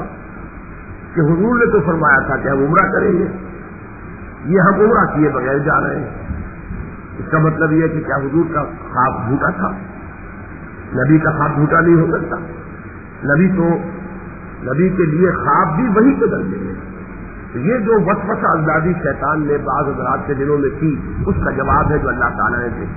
[SPEAKER 1] کہ حضور نے تو فرمایا تھا کہ ہم عمرہ کریں گے، یہ ہم عمرہ کیے بغیر جا رہے ہیں. اس کا مطلب یہ کہ کیا حضور کا خواب جھوٹا تھا؟ نبی کا خواب جھوٹا نہیں ہو سکتا. نبی کے لیے خواب بھی وہی کے درجے میں. تو یہ جو وسوسہ اندازی شیطان نے بعض حضرات کے دلوں میں کی اس کا جواب ہے جو اللہ تعالیٰ نے دے.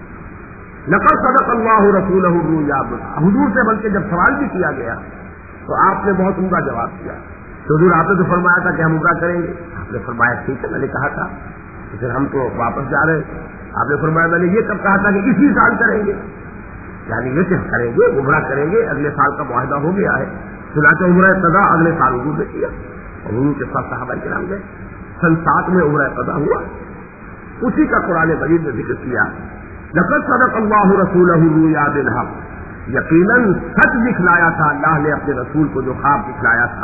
[SPEAKER 1] لقد صدق اللہ رسولہ الرؤیا. حضور سے بلکہ جب سوال بھی کیا گیا تو آپ نے بہت عمدہ جواب دیا. تو حضور آپ نے تو فرمایا تھا کہ ہم عمرہ کریں گے. آپ نے فرمایا ٹھیک ہے، میں نے کہا تھا. پھر ہم تو واپس جا رہے ہیں. آپ نے فرمایا میں نے یہ کب کہا تھا کہ اسی سال کریں گے، یعنی یہ کہ کریں گے، عمرہ کریں گے. اگلے سال کا معاہدہ ہو گیا ہے. چنانچہ عمرہ قضا اگلے سال حضور نے کیا اور حضور کے ساتھ صحابہ کرام گئے. سن 7 میں عمرہ قضا ہوا. اسی کا قرآن مجید نے ذکر کیا. لقد صدق اللہ رسولہ الرؤیا بالحق، یقیناً سچ دکھلایا تھا اللہ نے اپنے رسول کو جو خواب دکھلایا تھا.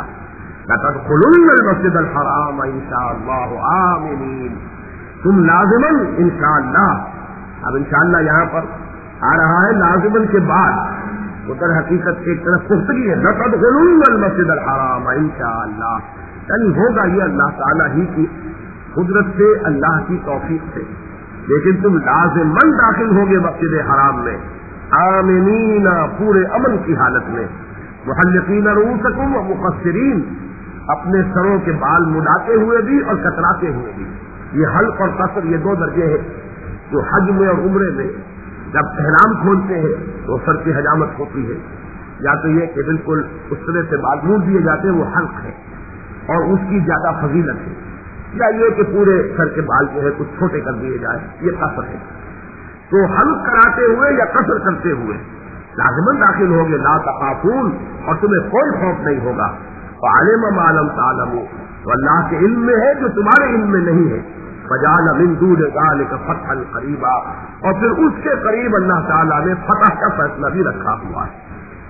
[SPEAKER 1] لتدخلن المسجد الحرام انشاءاللہ آمنین، تم لازماً انشاءاللہ. اب انشاءاللہ یہاں پر آ رہا ہے لازماً کے بعد، ادھر حقیقت ایک طرف پختگی ہے. لتدخلن المسجد الحرام انشاءاللہ، یعنی ہوگا یہ اللہ تعالیٰ ہی کی قدرت سے، اللہ کی توفیق سے. لیکن تم لازماً داخل ہوگے مسجد حرام میں آمنین، پورے امن کی حالت میں. محلقین رؤوسکم ومقصرین، اپنے سروں کے بال مڈاتے ہوئے بھی اور کتراتے ہوئے بھی. یہ حلق اور قصر یہ 2 درجے ہیں جو حج میں اور عمرے میں جب احرام کھولتے ہیں تو سر کی حجامت ہوتی ہے. یا تو یہ کہ بالکل اس طرح سے بال موڑ دیے جاتے ہیں، وہ حلق ہے اور اس کی زیادہ فضیلت ہے. یا یہ کہ پورے سر کے بال جو ہے کچھ چھوٹے کر دیے جائے، یہ قصر ہے. تو حلق کراتے ہوئے یا قصر کرتے ہوئے لازماً داخل ہوگے. لا تخافون، اور تمہیں کوئی خوف نہیں ہوگا. فعلم ما لم تعلموا، تو اللہ کے علم میں ہے جو تمہارے علم میں نہیں ہے. فجعل من دون ذلك فتحا قریبا، اور پھر اس کے قریب اللہ تعالیٰ نے فتح کا فیصلہ بھی رکھا ہوا ہے.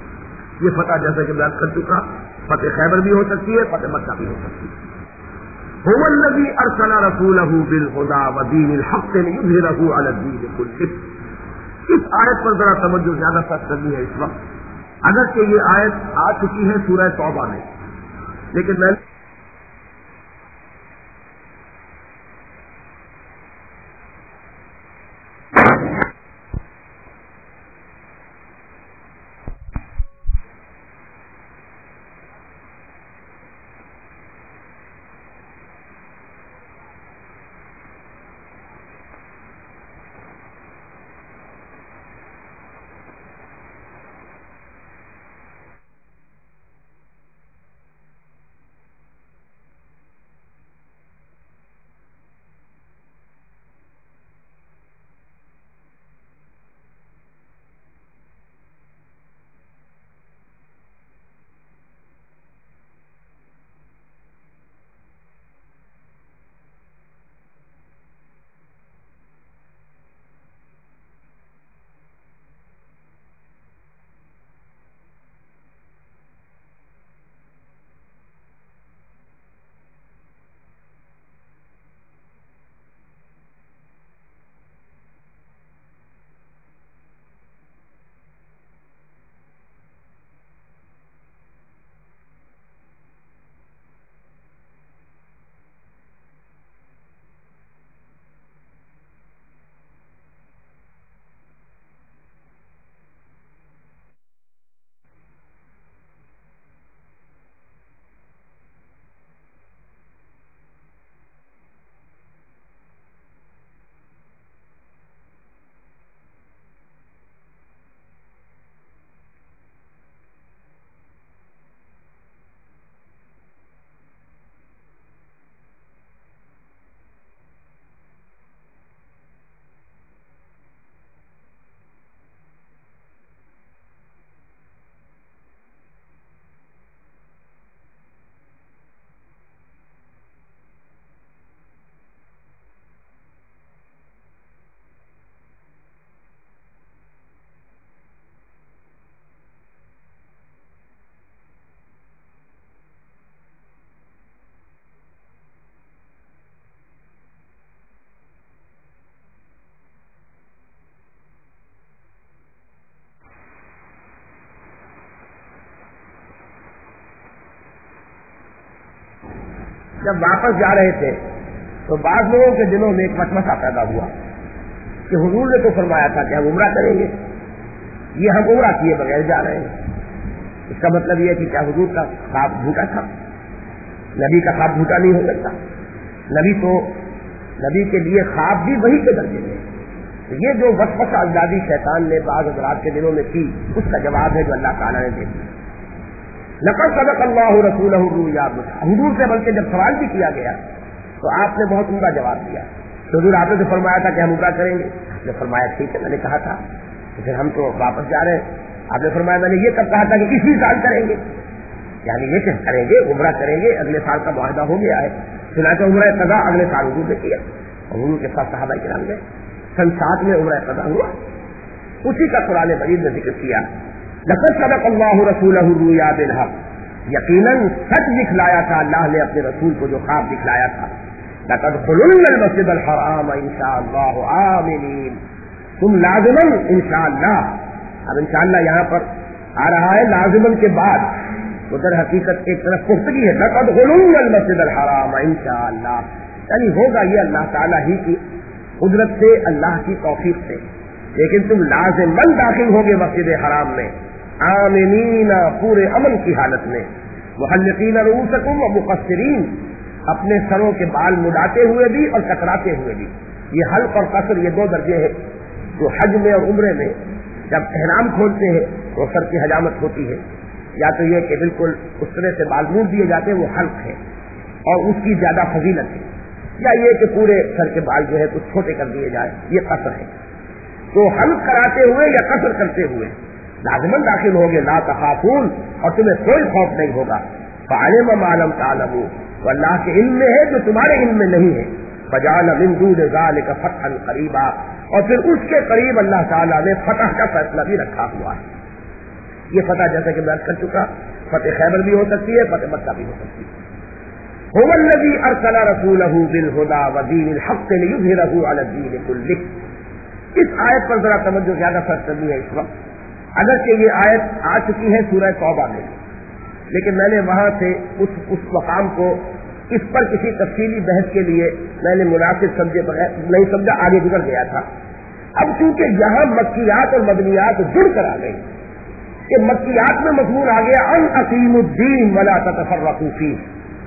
[SPEAKER 1] یہ فتح جیسے کہ بیان کر چکا، فتح خیبر بھی ہو سکتی ہے، فتح مکہ بھی ہو سکتی ہے. هو الذي ارسل رسوله بالهدى ودين الحق ليظهره على الدين كله. اس آیت پر ذرا توجہ زیادہ سخت کرنی ہے اس وقت. اگرچہ یہ آیت آ چکی ہے سورہ توبہ میں، لیکن میں جب واپس جا رہے تھے تو بعض لوگوں کے دلوں میں ایک وسوسہ پیدا ہوا کہ حضور نے تو فرمایا تھا کہ ہم عمرہ کریں گے، یہ ہم عمرہ کیے بغیر جا رہے ہیں. اس کا مطلب یہ ہے کہ کیا حضور کا خواب جھوٹا تھا؟ نبی کا خواب جھوٹا نہیں ہو سکتا. نبی کے لیے خواب بھی وہی کے درجے میں. یہ جو وسوسہ اندازی شیطان نے بعض حضرات کے دلوں میں کی، اس کا جواب ہے جو اللہ تعالیٰ نے دے دیا. لقد صدق اللہ رسولہ الرؤیا. حضور سے بلکہ جب سوال بھی کیا گیا تو آپ نے بہت عمدہ جواب دیا. حضور آپ نے تو فرمایا تھا کہ ہم عمرہ کریں گے. آپ نے فرمایا ٹھیک ہے، میں نے کہا تھا، تو پھر ہم تو واپس جا رہے ہیں. آپ نے فرمایا میں نے یہ کب کہا تھا کہ اسی سال کریں گے، یعنی یہ کہ کریں گے، عمرہ کریں گے، اگلے سال کا معاہدہ ہو گیا ہے. چنانچہ عمرہ قضا اگلے سال حضور نے کیا اور حضور کے ساتھ صحابہ کرام نے سن 7 میں عمرہ قضا ہوا. اسی کا قرآن مجید نے ذکر کیا. لقد صدق اللہ رسولہ الرؤیا بالحق. یقیناً سچ دکھلایا تھا اللہ نے اپنے رسول کو جو خواب دکھلایا تھا. لتدخلن المسجد الحرام انشاءاللہ آمنین. تم لازماً انشاءاللہ. اب انشاءاللہ یہاں پر آ رہا ہے لازماً کے بعد، تو در حقیقت ایک طرف پختگی ہے. لتدخلن المسجد الحرام انشاءاللہ، یعنی ہوگا یہ اللہ تعالیٰ ہی کی قدرت سے، اللہ کی توفیق سے. لیکن تم لازماً داخل ہوگے مسجد حرام میں، آمنین، پورے امن کی حالت میں، محلقین رؤوسکم و مقصرین، اپنے سروں کے بال مڈاتے ہوئے بھی اور کتراتے ہوئے بھی. یہ حلق اور قصر یہ 2 درجے ہیں جو حج میں اور عمرے میں جب احرام کھولتے ہیں تو سر کی حجامت ہوتی ہے. یا تو یہ کہ بالکل اس طرح سے بال موڑ دیے جاتے ہیں، وہ حلق ہے اور اس کی زیادہ فضیلت ہے. یا یہ کہ پورے سر کے بال جو ہے کچھ چھوٹے کر دیے جائے، یہ قصر ہے. تو حلق کراتے ہوئے یا قصر کرتے ہوئے لازماً داخل ہوگے. لا تخافون، اور تمہیں کوئی خوف نہیں ہوگا. فعلم ما لم تعلموا، تو اللہ کے علم میں ہے جو تمہارے علم میں نہیں ہے. فجعل من دون ذلك فتحا قریبا، اور پھر اس کے قریب اللہ تعالیٰ نے فتح کا فیصلہ بھی رکھا ہوا ہے. یہ فتح جیسا کہ میں عرض کر چکا، فتح خیبر بھی ہو سکتی ہے، فتح مکہ بھی ہو سکتی ہے. هو الذي ارسل رسوله بالهدى ودين الحق ليظهره على الدين كله. اس آیت پر ذرا توجہ زیادہ فرض کرنی ہے اس وقت. اگرچہ یہ آیت آ چکی ہے سورہ توبہ میں، لیکن میں نے وہاں سے اس مقام کو اس پر کسی تفصیلی بحث کے لیے میں نے مناسب سمجھے بغیر نہیں سمجھا، آگے گزر گیا تھا. اب چونکہ یہاں مکیات اور مدنیات جڑ کر آ گئی کہ مکیات میں مضمون آ گیا ان اقیموا الدین ولا تتفرقوا فیہ،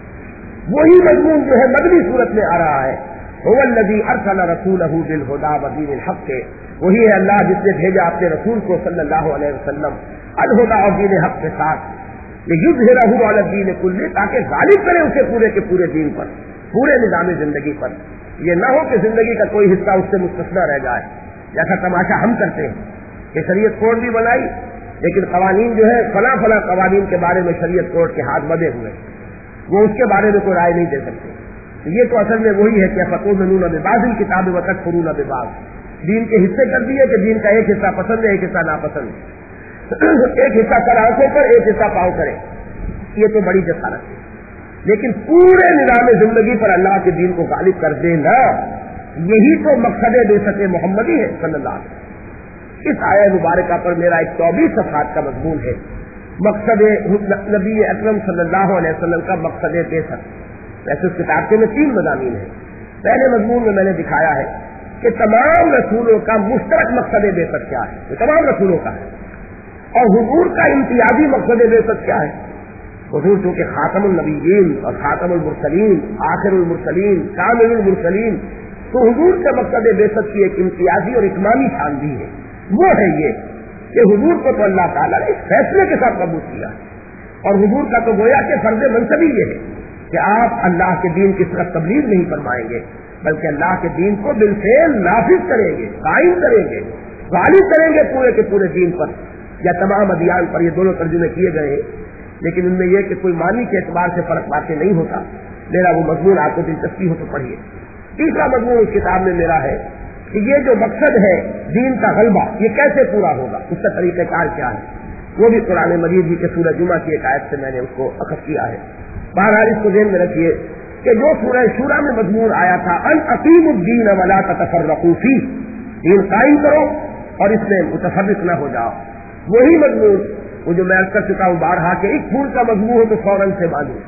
[SPEAKER 1] وہی مضمون جو ہے مدنی صورت میں آ رہا ہے. هو الذی ارسل رسولہ بالہدی ودین الحق، وہی ہے اللہ جس نے بھیجا اپنے رسول کو صلی اللہ علیہ وسلم الہدی اور دین حق کے ساتھ، لیظہرہ علی الدین کلہ، تاکہ غالب کرے اسے پورے کے پورے دین پر، پورے نظام زندگی پر. یہ نہ ہو کہ زندگی کا کوئی حصہ اس سے مستثنی رہ جائے، جیسا تماشا ہم کرتے ہیں کہ شریعت کوڈ بھی بنائی لیکن قوانین جو ہے فلاں فلاں قوانین کے بارے میں شریعت کوڈ کے ہاتھ بندھے ہوئے، وہ اس کے بارے میں کوئی رائے نہیں دے سکتے. یہ تو اصل میں وہی ہے کہ فتؤمنون ببعض الکتاب وتکفرون ببعض، دین کے حصے کر دیے کہ دین کا ایک حصہ پسند ہے ایک حصہ ناپسند، ایک حصہ سر آنکھوں پر ایک حصہ پاؤں کرے. یہ تو بڑی جسارت ہے. لیکن پورے نظام زندگی پر اللہ کے دین کو غالب کر دینا، یہی تو مقصد بعثت محمدی ہے صلی اللہ علیہ وسلم. اس آیہ مبارکہ پر میرا ایک 24 صفحات کا مضمون ہے، مقصد نبی اکرم صلی اللہ علیہ وسلم کا مقصد بعثت. ویسے اس کتاب کے میں 3 مضامین ہیں. پہلے مضمون میں نے دکھایا ہے کہ تمام رسولوں کا مشترک مقصد بعثت کیا ہے، یہ تمام رسولوں کا ہے. اور حضور کا امتیازی مقصد بعثت کیا ہے. حضور چونکہ خاتم النبیین اور خاتم المرسلین، آخر المرسلین، کامل المرسلین، تو حضور کے مقصد بعثت کی ایک امتیازی اور اکمالی شان بھی ہے. وہ ہے یہ کہ حضور کو تو اللہ تعالیٰ نے اس فیصلے کے ساتھ قبول کیا، اور حضور کا تو گویا کہ فرض منصبی یہ ہے کہ آپ اللہ کے دین کی صرف تبلیغ نہیں فرمائیں گے بلکہ اللہ کے دین کو بالفعل نافذ کریں گے، قائم کریں گے، غالب کریں گے پورے کے پورے دین پر یا تمام ادیان پر. یہ دونوں ترجمے کیے گئے ہیں، لیکن ان میں یہ کہ کوئی معنی کے اعتبار سے فرق واقع نہیں ہوتا. میرا وہ مضمون آپ کو دلچسپی ہو تو پڑھیے. تیسرا مضمون اس کتاب میں میرا ہے کہ یہ جو مقصد ہے دین کا غلبہ، یہ کیسے پورا ہوگا، اس کا طریقہ کار کیا ہے. وہ بھی قرآن مجید ہی کے سورہ جمعہ کی ایک آیت سے میں نے اس کو اخذ کیا ہے. بہرحال اس کو ذہن میں رکھیے کہ جو سورہ شورى میں مضمون آیا تھا ان اقیموا الدین ولا تتفرقوا فیہ، دین قائم کرو اور اس میں متفرق نہ ہو جاؤ، وہی مضمون وہ جو میں عرض کر چکا ہوں بارہا کہ ایک پھول کا مضمون ہو تو فوراً سے باندھو،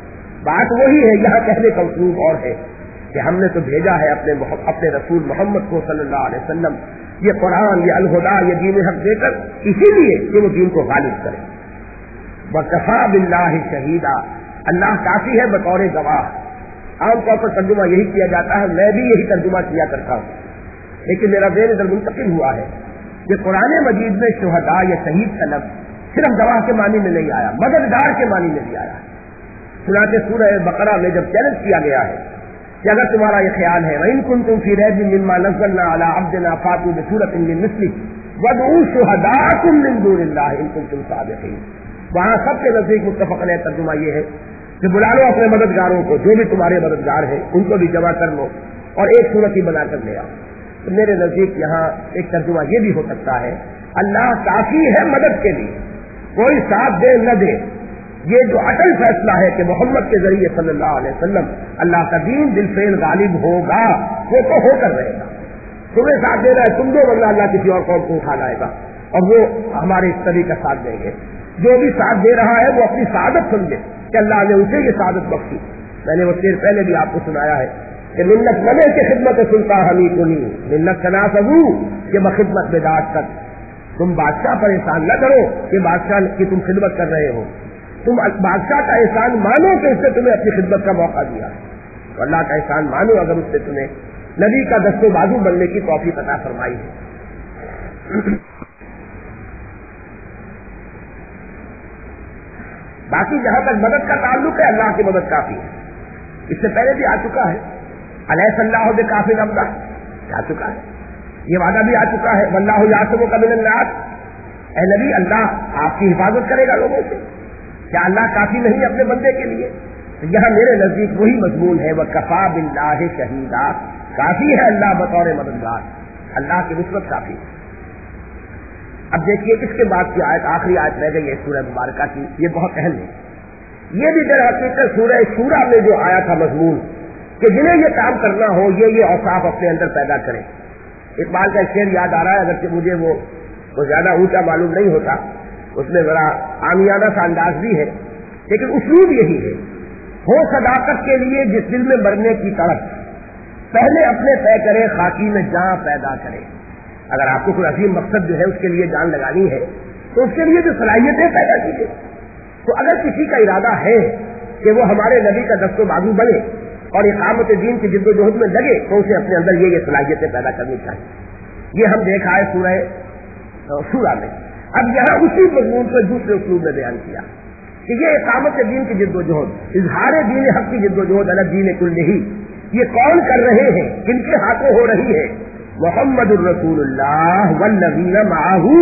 [SPEAKER 1] بات وہی ہے، یہاں کہنے کا اسلوب اور ہے کہ ہم نے تو بھیجا ہے اپنے رسول محمد کو صلی اللہ علیہ وسلم یہ قرآن، یہ الہدا، یہ دین حق دے کر، اسی لیے کہ وہ دین کو غالب کرے. وَكَفَى بِاللَّهِ شَهِيدًا، اللہ کافی ہے بطور گواہ. عام طور پر ترجمہ یہی کیا جاتا ہے، میں بھی یہی ترجمہ کیا کرتا ہوں، لیکن میرا ذہن ادھر منتقل ہوا ہے کہ قرآن مجید میں شہداء یا شہید کا لفظ صرف گواہ کے معنی میں نہیں آیا، مددگار کے معنی میں بھی آیا. چنانچہ سورہ بقرہ میں جب چیلنج کیا گیا ہے کہ اگر تمہارا یہ خیال ہے وَإِن كُنتُمْ فِي رَيْبٍ مِّمَّا نَزَّلْنَا عَلَىٰ عَبْدِنَا فَأْتُوا بِسُورَةٍ مِّن مِّثْلِهِ وَادْعُوا شُهَدَاءَكُم مِّن دُونِ اللَّهِ إِن كُنتُمْ صَادِقِينَ. وہاں سب کے نزدیک متفق علیہ ترجمہ یہ ہے کہ بلا لو اپنے مددگاروں کو، جو بھی تمہارے مددگار ہیں ان کو بھی جمع کر لو اور ایک صورت ہی بنا کر لے آؤ. تو میرے نزدیک یہاں ایک ترجمہ یہ بھی ہو سکتا ہے اللہ کافی ہے مدد کے لیے، کوئی ساتھ دے نہ دے، یہ جو اٹل فیصلہ ہے کہ محمد کے ذریعے صلی اللہ علیہ وسلم اللہ کا دین بالفعل غالب ہوگا، وہ تو ہو کر رہے گا. تمہیں ساتھ دینا ہے تم دو، ورنہ اللہ کسی اور قوم کو اٹھا لائے گا اور وہ ہمارے اس طریقے کا ساتھ دیں گے. جو بھی ساتھ دے رہا ہے وہ اپنی سعادت سمجھے کہ اللہ نے اسے یہ سعادت بخشی. میں نے وہ شعر پہلے بھی آپ کو سنایا ہے کہ منت منے کے خدمت سلطا ہمی کنی منت کنا سبو کہ بخدمت بداعت تک. تم بادشاہ پر احسان نہ کرو کہ بادشاہ کی تم خدمت کر رہے ہو، تم بادشاہ کا احسان مانو کہ اس نے تمہیں اپنی خدمت کا موقع دیا. تو اللہ کا احسان مانو اگر اس نے تمہیں نبی کا دست و بازو بننے کی توفیق عطا فرمائی ہے. باقی جہاں تک مدد کا تعلق ہے اللہ کی مدد کافی ہے. اس سے پہلے بھی آ چکا ہے علیہ اللہ بکافٍ عبدہ، آ چکا ہے، یہ وعدہ بھی آ چکا ہے واللہ یعصمک من الناس. اے نبی اللہ آپ کی حفاظت کرے گا لوگوں سے. کیا اللہ کافی نہیں اپنے بندے کے لیے؟ تو یہاں میرے نزدیک وہی مضمون ہے وَكَفَى بِاللَّهِ شَهِيدًا، کافی ہے اللہ بطور مددگار، اللہ کی نسبت کافی ہے. اب دیکھیے اس کے بعد کی آیت، آخری آیت رہ گئی ہے سورہ مبارکہ کی، یہ بہت اہم ہے. یہ بھی در حقیقت سورہ شورا میں جو آیا تھا مضمون کہ جنہیں یہ کام کرنا ہو یہ اوصاف اپنے اندر پیدا کریں. اقبال کا شعر یاد آ رہا ہے، اگرچہ مجھے وہ زیادہ اونچا معلوم نہیں ہوتا، اس میں ذرا عامیانہ سا انداز بھی ہے، لیکن اسلوب یہی ہے. ہو صداقت کے لیے جس دل میں مرنے کی طرف، پہلے اپنے طے کرے خاکی میں جان پیدا کرے. اگر آپ کو کوئی عظیم مقصد جو ہے اس کے لیے جان لگانی ہے تو اس کے لیے جو صلاحیتیں پیدا کیجیے. تو اگر کسی کا ارادہ ہے کہ وہ ہمارے نبی کا دست و بازو بنے اور اقامت دین کی جد و جہد میں لگے تو اسے اپنے اندر یہ صلاحیتیں پیدا کرنی چاہیے. یہ ہم دیکھا ہے سورہ شورا میں. اب یہاں اسی مضمون کو دوسرے اسلوب میں بیان کیا کہ یہ اقامت دین کی جد و جہد، اظہار دین حق کی جد و جہد الگ دین کلہ، یہ کون کر رہے ہیں، کن کے ہاتھوں ہو رہی ہے؟ محمد الرسول اللہ والذین معہ.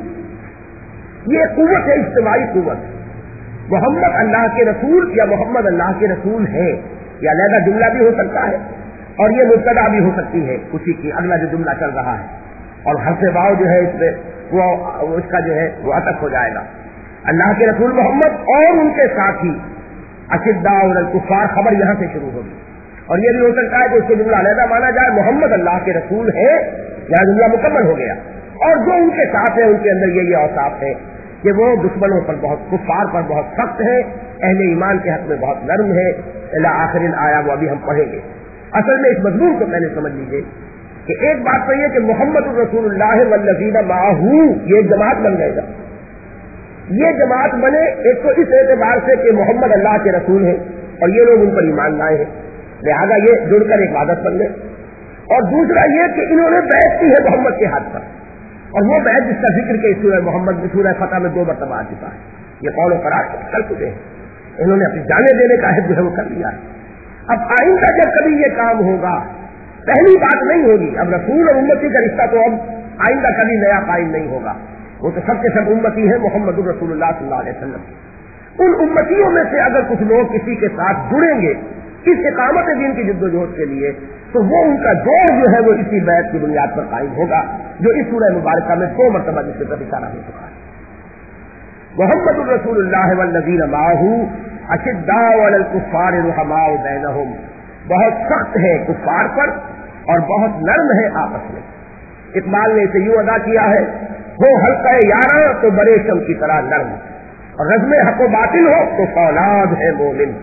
[SPEAKER 1] یہ قوت ہے، اجتماعی قوت. محمد اللہ کے رسول یا محمد اللہ کے رسول ہے، یہ علیحدہ جملہ بھی ہو سکتا ہے اور یہ مبتدا بھی ہو سکتی ہے اسی کی اگلا جو جملہ چل رہا ہے، اور حرف واو جو ہے اس میں وہ اس کا جو ہے وہ عطف ہو جائے گا. اللہ کے رسول محمد اور ان کے ساتھی اشداء علی الکفار، خبر یہاں سے شروع ہوگی. اور یہ بھی ہو سکتا ہے کہ اس کو جملہ علیحدہ مانا جائے، محمد اللہ کے رسول ہے، یہاں جملہ مکمل ہو گیا. اور جو ان کے ساتھ ہیں ان کے اندر یہ اوصاف ہے کہ وہ دشمنوں پر بہت، کفار پر بہت سخت ہے، اہل ایمان کے حق میں بہت نرم ہے. الی آخر آیا وہ ابھی ہم پڑھیں گے. اصل میں اس مضمون کو پہلے سمجھ لیجیے کہ ایک بات تو یہ کہ محمد الرسول اللہ والذین معہ یہ ایک جماعت بن جائے گا. یہ جماعت بنے ایک تو اس اعتبار سے کہ محمد اللہ کے رسول ہیں اور یہ لوگ ان پر ایمان لائے ہیں، لہذا یہ جڑ کر ایک وحدت بن گئے. اور دوسرا یہ کہ انہوں نے بیعت کی ہے محمد کے ہاتھ پر، اور وہ بیعت جس کا ذکر کہ سورہ محمد میں سورہ فتح میں 2 مرتبہ آ چکا ہے. یہ قول و قرار کر چکے ہیں، انہوں نے اپنی جانیں دینے کا عہد جو ہے وہ کر لیا ہے. اب آئندہ جب کبھی یہ کام ہوگا، پہلی بات نہیں ہوگی. اب رسول اور امتی کا رشتہ تو اب آئندہ کبھی نیا قائم نہیں ہوگا، وہ تو سب کے سب امتی ہے محمد الرسول اللہ صلی اللہ علیہ وسلم. ان امتیوں میں سے اگر کچھ لوگ کسی کے ساتھ جڑیں گے اس اقامت دین کی جد و جہد کے لیے تو وہ ان کا جوڑ جو ہے وہ اسی بیعت کی بنیاد پر قائم ہوگا جو اس سورہ مبارکہ میں 2 مرتبہ جس کے طرف اشارہ ہو چکا ہے. محمد الرسول اللہ والذین معہ اشداء علی الکفار رحماء بینہم، بہت سخت ہے کفار پر اور بہت نرم ہے آپس میں. اقبال نے اسے یوں ادا کیا ہے، ہو حلقہ یاراں تو برے شم کی طرح نرم، اور رزم حق و باطل ہو تو فولاد ہے مومن.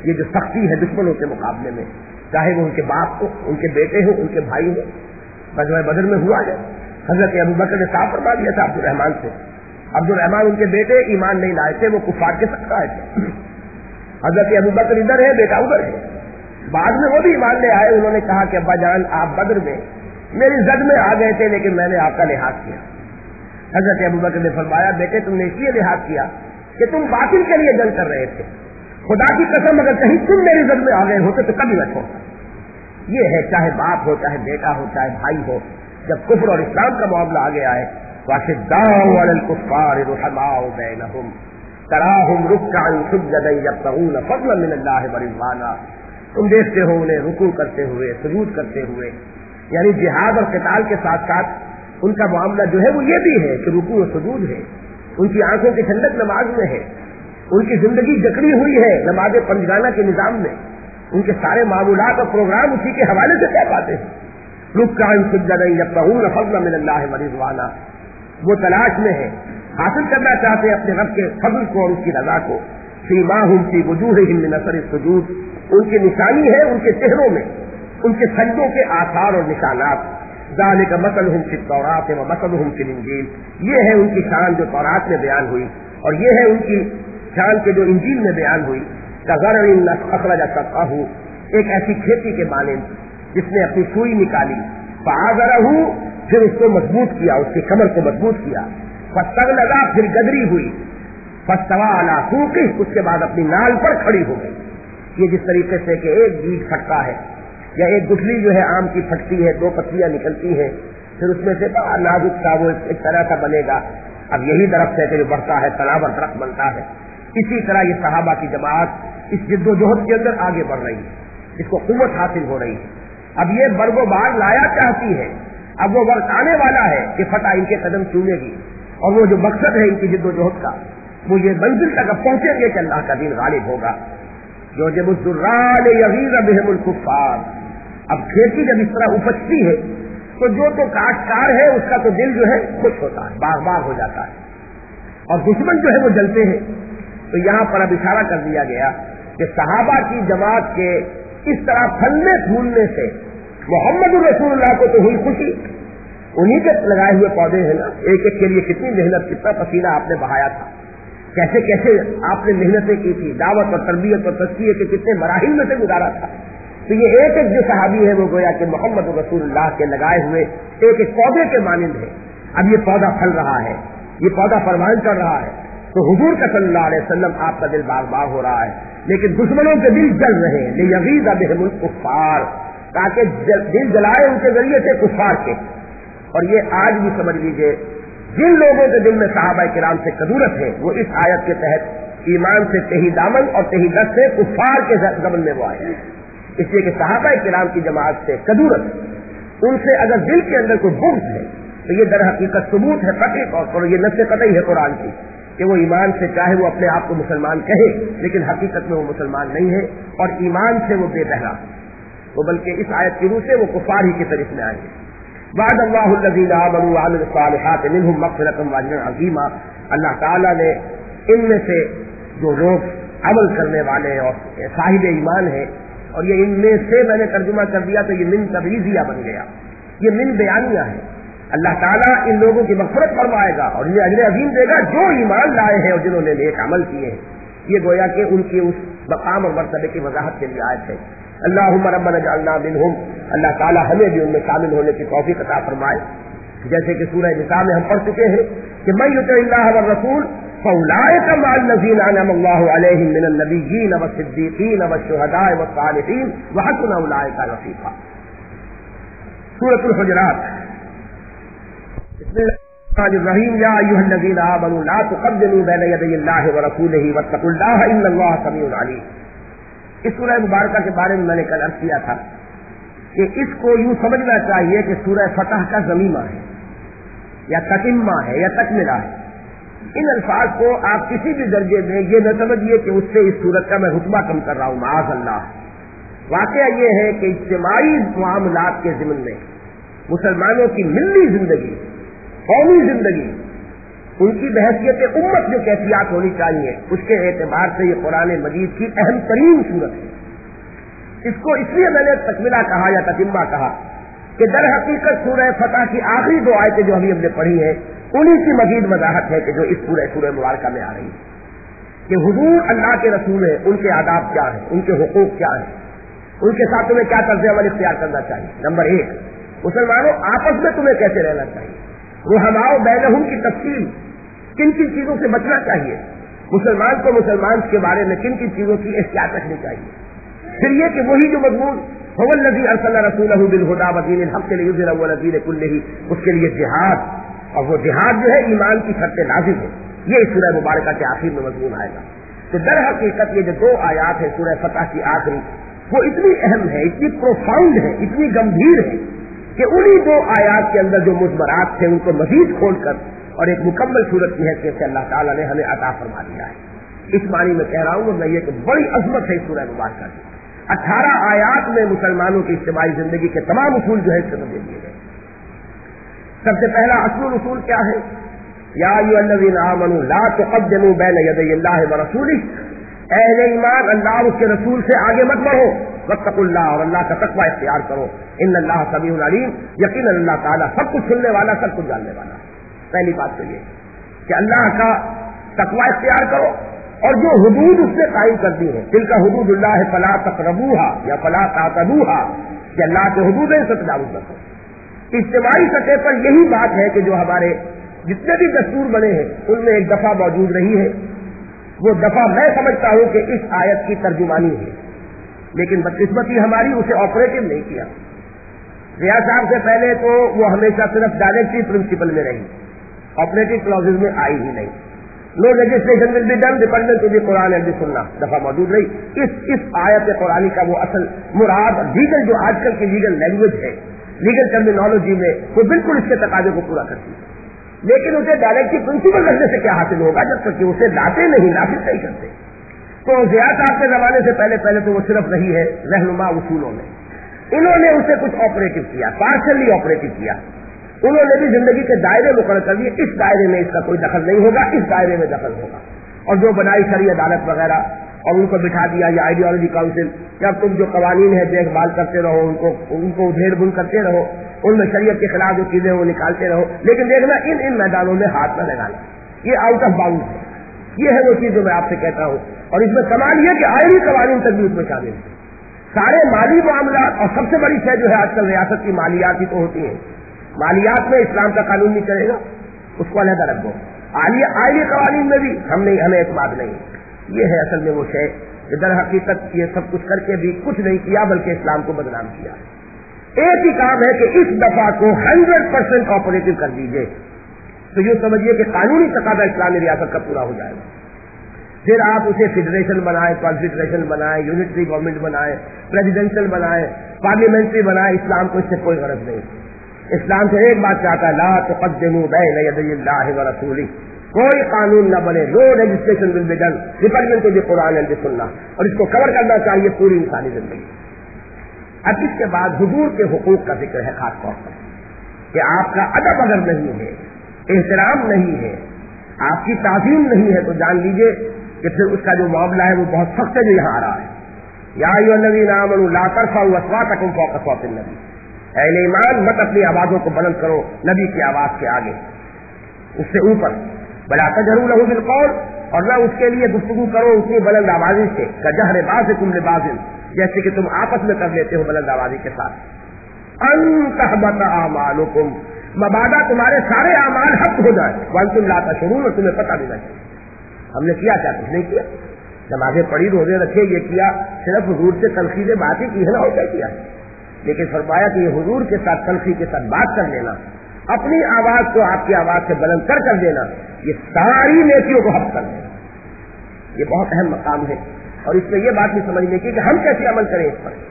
[SPEAKER 1] یہ جو سختی ہے دشمنوں کے مقابلے میں، چاہے وہ ان کے باپ ہو، ان کے بیٹے ہو، ان کے بھائی ہو. غزوہ بدر میں ہوا ہے، حضرت ابوبکر نے صاف فرما دیا تھا عبد الرحمان سے. عبد الرحمان ان کے بیٹے ایمان نہیں لائے تھے، وہ کفار کے ساتھ آئے تھے. حضرت ابوبکر ادھر ہے، بیٹا ادھر ہے. بعد میں وہ بھی ایمان لے آئے. انہوں نے کہا کہ ابا جان آپ بدر میں میری زد میں آ گئے تھے، لیکن میں نے آپ کا لحاظ کیا. حضرت ابوبکر نے فرمایا بیٹے تم نے اس لیے لحاظ کیا کہ تم باطل کے لیے جنگ کر رہے تھے. خدا کی قسم اگر کہیں تم میری زد میں آ گئے ہوتے تو کبھی نہ چھوڑتا. یہ ہے چاہے باپ ہو، چاہے بیٹا ہو، چاہے بھائی ہو، جب کفر اور اسلام کا معاملہ آ گیا ہے وَأَشِدَّاءُ عَلَى الْكُفَّارِ رُحَمَاءُ بَيْنَهُمْ تَرَاهُمْ رُكَّعًا سُجَّدًا يَبْتَغُونَ فَضْلًا مِنَ اللَّهِ وَرِضْوَانًا. تم دیکھتے ہو انہیں رکوع کرتے ہوئے، سجود کرتے ہوئے، یعنی جہاد اور قتال کے ساتھ ساتھ ان کا معاملہ جو ہے وہ یہ بھی ہے کہ رکوع و سجود ہے. ان کی آنکھوں کی ٹھنڈک نماز میں ہے. ان کی زندگی جکڑی ہوئی ہے نماز پنجگانہ کے نظام میں. ان کے سارے معمولات اور پروگرام اسی کے حوالے سے طے پاتے ہیں. رکعاً سجداً یبتغون فضلا من اللہ ورضوانا. وہ تلاش میں ہے، حاصل کرنا چاہتے ہیں اپنے رب کے فضل کو اور اس کی رضا کو. سیماہم فی وجوہہم من اثر السجود. ان کی نشانی ہے ان کے چہروں میں ان کے سجدوں کے آثار اور نشانات. ذالک مثلہم فی التوراۃ ومثلہم فی الانجیل. یہ ہے ان کی شان جو تورات میں بیان ہوئی اور یہ ہے ان کی شان کے جو انجیل میں بیان ہوئی. کزرع اخرج شطأہ. ایک ایسی کھیتی کے مانند جس نے اپنی سوئی نکالی، فآزرہ، پھر اس کو مضبوط کیا، اس کی کمر کو مضبوط کیا، فاستغلظ، پھر گدری ہوئی، فاستوى علی سوقہ، اس کے بعد اپنی نال پر کھڑی ہو گئی. یہ جس طریقے سے کہ ایک بیج پھٹتا ہے یا ایک گٹھلی جو ہے آم کی پھٹتی ہے، دو پتیاں نکلتی ہیں، پھر اس میں سے بڑا نازک سا وہ ایک طرح کا بنے گا. اب یہی درخت ہے کہ جو بڑھتا ہے تناور درخت بنتا ہے. اسی طرح یہ صحابہ کی جماعت اس جد و جہد کے اندر آگے بڑھ رہی ہے، اس کو قوت حاصل ہو رہی ہے. اب یہ برگ و بار لایا چاہتی ہے. اب وہ وقت آنے والا ہے کہ فتح ان کے قدم چومے گی، اور وہ جو مقصد ہے ان کی جد و جہد کا وہ یہ منزل تک اب پہنچیں گے کہ اللہ کا دین غالب ہوگا. جو جب الذران یغیظ بہم الکفار. اب کھیتی جب اس طرح اپجتی ہے تو جو تو کاشتکار ہے اس کا تو دل جو ہے خوش ہوتا ہے، باغ باغ ہو جاتا ہے، اور دشمن جو ہے وہ جلتے ہیں. تو یہاں پر اب اشارہ کر دیا گیا کہ صحابہ کی جماعت کے اس طرح پھلنے پھولنے سے محمد رسول اللہ کو تو ہوئی خوشی. انہی کے لگائے ہوئے پودے ہیں نا، ایک ایک کے لیے کتنی محنت، کتنا پسینہ آپ نے بہایا تھا، کیسے کیسے آپ نے محنتیں کی تھی، دعوت اور تربیت اور تزکیے کے کتنے مراحل میں سے گزارا تھا. تو یہ ایک ایک جو صحابی ہے وہ گویا کہ محمد رسول اللہ کے لگائے ہوئے ایک ایک پودے کے مانند ہے. اب یہ پودا پھل رہا ہے، یہ پودا پروان چڑھ رہا ہے، تو حضور کا صلی اللہ علیہ وسلم آپ کا دل باغ باغ ہو رہا ہے، لیکن دشمنوں کے دل جل رہے ہیں. لیغیظ بہم الکفار، تاکہ دل جلائے ان کے ذریعے سے کفار کے. اور یہ آج بھی سمجھ لیجئے جن لوگوں کے دل میں صحابہ کرام سے کدورت ہے وہ اس آیت کے تحت ایمان سے تہی دامن اور تہی دست سے کفار کے زمن میں وہ آئے ہیں. اس لیے کہ صحابہ کرام کی جماعت سے کدورت، ان سے اگر دل کے اندر کوئی بغض ہے تو یہ در حقیقت ثبوت ہے قطعی طور پر، یہ نص قطعی ہے قرآن کی کہ وہ ایمان سے چاہے وہ اپنے آپ کو مسلمان کہے لیکن حقیقت میں وہ مسلمان نہیں ہے، اور ایمان سے وہ بے بہرا وہ بلکہ اس آیت کی روح سے وہ کفار ہی کی طرف میں آئیں گے. وعد اللہ الذین آمنوا وعملوا الصالحات منهم مغفرۃ واجرا عظیما. اللہ تعالیٰ نے ان میں سے جو لوگ عمل کرنے والے اور صاحب ایمان ہیں، اور یہ ان میں سے میں نے ترجمہ کر دیا تو یہ من تبعیضیہ بن گیا، یہ من بیانیہ ہے. اللہ تعالیٰ ان لوگوں کی مغفرت فرمائے گا اور یہ اجر عظیم دے گا جو ایمان لائے ہیں اور جنہوں نے نیک عمل کیے ہیں. یہ گویا کہ ان کی اس مقام اور مرتبے کی وضاحت کے لیے آیت ہے. اللہم ربنا اجعلنا منہم. اللہ تعالیٰ ہمیں بھی ان میں شامل ہونے کی توفیق عطا فرمائے. جیسے کہ سورہ نساء میں ہم پڑھ چکے ہیں کہ من یطع اللہ والرسول فاولئک مع الذین انعم اللہ علیہم من النبیین والصدیقین والشہداء والصالحین وحسن اولئک رفیقا. سورۃ الحجرات. بسم اللہ الرحمن الرحیم. یا ایھا الذین آمنوا لا تقدموا بین یدی اللہ ورسولہ واتقوا اللہ ان اللہ سمیع علیم. اس سورہ مبارکہ کے بارے میں نے کل عرض کیا تھا کہ اس کو یوں سمجھنا چاہیے کہ سورہ فتح کا ضمیمہ ہے یا تتمہ ہے یا تکملہ ہے. ان الفاظ کو آپ کسی بھی درجے میں یہ نہ سمجھیے کہ اس سے اس سورت کا میں رتبہ کم کر رہا ہوں، معاذ اللہ. واقعہ یہ ہے کہ اجتماعی معاملات کے ضمن میں مسلمانوں کی ملی زندگی، قومی زندگی ان کی بحیثیت امت جو کیفیات ہونی چاہیے اس کے اعتبار سے یہ قرآن مجید کی اہم ترین صورت ہے۔ اس کو اس لیے میں نے تکملہ کہا یا تتمہ کہا کہ در حقیقت سورہ فتح کی آخری دو آیتیں جو ابھی ہم نے پڑھی ہیں انہی کی مزید وضاحت ہے کہ جو اس پورے سورہ مبارکہ میں آ رہی ہے کہ حضور اللہ کے رسول ہیں، ان کے آداب کیا ہیں، ان کے حقوق کیا ہیں، ان کے ساتھ تمہیں کیا طرز عمل اختیار کرنا چاہیے۔ نمبر 1، مسلمانوں آپس میں تمہیں کیسے رہنا چاہیے، رحماء بینہم کی تفصیل، کن کن چیزوں سے بچنا چاہیے، مسلمان کو مسلمان کے بارے میں کن کن چیزوں کی احتیاط رکھنی چاہیے۔ پھر یہ کہ وہی جو مضمون هو الذی ارسل رسولہ بالہدی ودین الحق لیظہرہ علی الدین کلہ، اس کے لیے جہاد، اور وہ جہاد جو ہے ایمان کی شرط لازم ہے، یہ سورہ مبارکہ کے آخر میں مضمون آئے گا۔ تو در حقیقت یہ جو 2 آیات ہیں سورہ فتح کی آخری، وہ اتنی اہم ہے، اتنی پروفاؤنڈ ہے، اتنی گمبھیر ہے کہ انہی 2 آیات کے اندر جو مضمرات تھے ان کو مزید کھول کر اور ایک مکمل صورت کی حیثیت سے اللہ تعالیٰ نے ہمیں عطا فرما دیا ہے۔ اس معنی میں کہہ رہا ہوں میں یہ کہ بڑی عظمت ہے اس سورہ مبارکہ کی۔ 18 آیات میں مسلمانوں کی اجتماعی زندگی کے تمام اصول جو ہے اس سے بدل دیے گئے۔ سب سے پہلا اصل اصول کیا ہے؟ یا ایھا الذین آمنوا لا تقدموا بین یدی اللہ ورسولہ، اہل ایمان اللہ اور اس کے رسول سے آگے مت بڑھو، واتقوا اللہ، اور اللہ کا تقوی اختیار کرو، ان اللہ سمیع علیم، یقیناً اللہ تعالیٰ سب کچھ سننے والا، سب کچھ جاننے والا۔ پہلی بات تو یہ کہ اللہ کا تقوی اختیار کرو، اور جو حدود اس نے قائم کر دی ہیں، تلک حدود اللہ فلا تقربوها یا فلا تعتدوها، کہ اللہ کے حدود ہیں ان سے تجاوز نہ کرو۔ اجتماعی سطح پر یہی بات ہے کہ جو ہمارے جتنے بھی دستور بنے ہیں ان میں ایک دفعہ موجود رہی ہے، وہ دفعہ میں سمجھتا ہوں کہ اس آیت کی ترجمانی ہے، لیکن بدقسمتی ہماری اسے آپریٹو نہیں کیا۔ ریاض صاحب سے پہلے تو وہ ہمیشہ صرف ڈائریکٹری پرنسپل میں رہی، آپریٹو کلوزز میں آئی ہی نہیں۔ No legislation will be done dependent to the Quran and the Sunnah دفعہ موجود رہی۔ اس آیت قرآنی کا وہ اصل مراد لیگل جو آج کل کی لیگل لینگویج ہے، لیگل ٹرمینالوجی میں وہ بالکل اس کے تقاضے کو پورا کرتی ہے، لیکن اسے ڈائریکٹری پرنسپل رکھنے سے کیا حاصل ہوگا جب تک کہ اسے لاتے نہیں، نافذ نہیں کرتے۔ تو ضیاء صاحب کے زمانے سے پہلے تو وہ صرف رہی ہے رہنما اصولوں میں، انہوں نے اسے کچھ آپریٹو کیا، پارشلی آپریٹو کیا، انہوں نے بھی زندگی کے دائرے مقرر کر دیے، اس دائرے میں اس کا کوئی دخل نہیں ہوگا، اس دائرے میں دخل ہوگا، اور جو بنائی شرعی عدالت وغیرہ اور ان کو بٹھا دیا یا آئیڈیالوجی کاؤنسل، کہ اب تم جو قوانین ہیں دیکھ بھال کرتے رہو، ان کو ادھیڑ بن کرتے رہو، ان میں شریعت کے خلاف جو چیزیں وہ نکالتے رہو، لیکن دیکھنا ان میدانوں میں ہاتھ نہ لگانا، یہ آؤٹ آف باؤنڈ ہے۔ یہ ہے وہ چیز جو میں آپ سے کہتا ہوں، اور اس میں کمال یہ کہ آئینی قوانین تک بھی اس میں شامل ہیں، سارے مالی معاملات، اور سب سے بڑی شے جو ہے آج کل ریاست کی مالیات ہی تو ہوتی ہیں، مالیات میں اسلام کا قانون نہیں چلے گا، اس کو علیحدہ رکھ دو، آئینی قوانین میں بھی ہمیں اعتماد نہیں۔ یہ ہے اصل میں وہ شے کہ در حقیقت یہ سب کچھ کر کے بھی کچھ نہیں کیا بلکہ اسلام کو بدنام کیا۔ ایک ہی کام ہے کہ اس دفعہ کو 100% آپریٹو کر دیجیے، تو یہ سمجھیے کہ قانونی تقاضا اسلامی ریاست کا پورا ہو جائے گا۔ پھر آپ اسے فیڈریشن بنائیں، کانفیڈریشن بنائیں، یونٹری گورنمنٹ بنائیں، پریزیڈینشل بنائیں، پارلیمنٹری بنائیں، اسلام کو اس سے کوئی غرض نہیں۔ اسلام سے ایک بات چاہتا ہے، لا تقدموا بین یدی اللہ ورسولہ، کوئی قانون نہ بنے، no legislation will be done dependent to the Quran and the Sunnah, اور اس کو کور کرنا چاہیے پوری انسانی زندگی۔ اب اس کے بعد حضور کے حقوق کا ذکر ہے خاص طور پر، کہ آپ کا ادب اگر نہیں ہے، احترام نہیں ہے، آپ کی تعظیم نہیں ہے، تو جان لیجئے کہ پھر اس کا جو معاملہ ہے وہ بہت سخت ہے جو یہاں آ رہا ہے۔ یا ایھا الذین آمنوا لا ترفعوا اصواتکم فوق صوت النبی، اہل ایمان مت اپنی آوازوں کو بلند کرو نبی کی آواز کے آگے، اس سے اوپر، ولا تجهروا له بالقول، اور نہ اس کے لیے گفتگو کرو اتنی بلند آوازی سے، کجہر بعضکم لبعض، جیسے کہ تم آپس میں کر لیتے ہو بلند آوازی کے ساتھ، ان تحبط اعمالکم، مبادا تمہارے سارے اعمال حق ہو جائیں، وانتم لا تشعرون، اور تمہیں پتہ بھی نہ چلے۔ ہم نے کیا کچھ نہیں کیا، نمازیں پڑھی، روزے رکھے، یہ کیا، صرف حضور سے تلخی سے باتیں کی ہے نا، اور کیا کیا، لیکن فرمایا کہ یہ حضور کے ساتھ تلخی کے ساتھ بات کر لینا، اپنی آواز کو آپ کی آواز سے بلند کر دینا، یہ ساری نیکیوں کو حق کر دینا، یہ بہت اہم مقام ہے۔ اور اس میں یہ بات بھی سمجھنے کی کہ ہم کیسے عمل کریں اس پر۔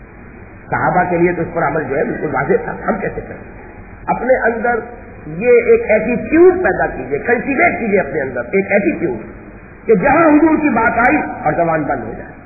[SPEAKER 1] صحابہ کے لیے تو اس پر عمل جو ہے بالکل واضح تھا، ہم کیسے کریں؟ اپنے اندر یہ ایک ایٹیٹیوڈ پیدا کیجیے، کلٹیویٹ کیجیے اپنے اندر ایک ایٹیٹیوڈ کہ جہاں حضور کی بات آئی اور زبان بند ہو جائے،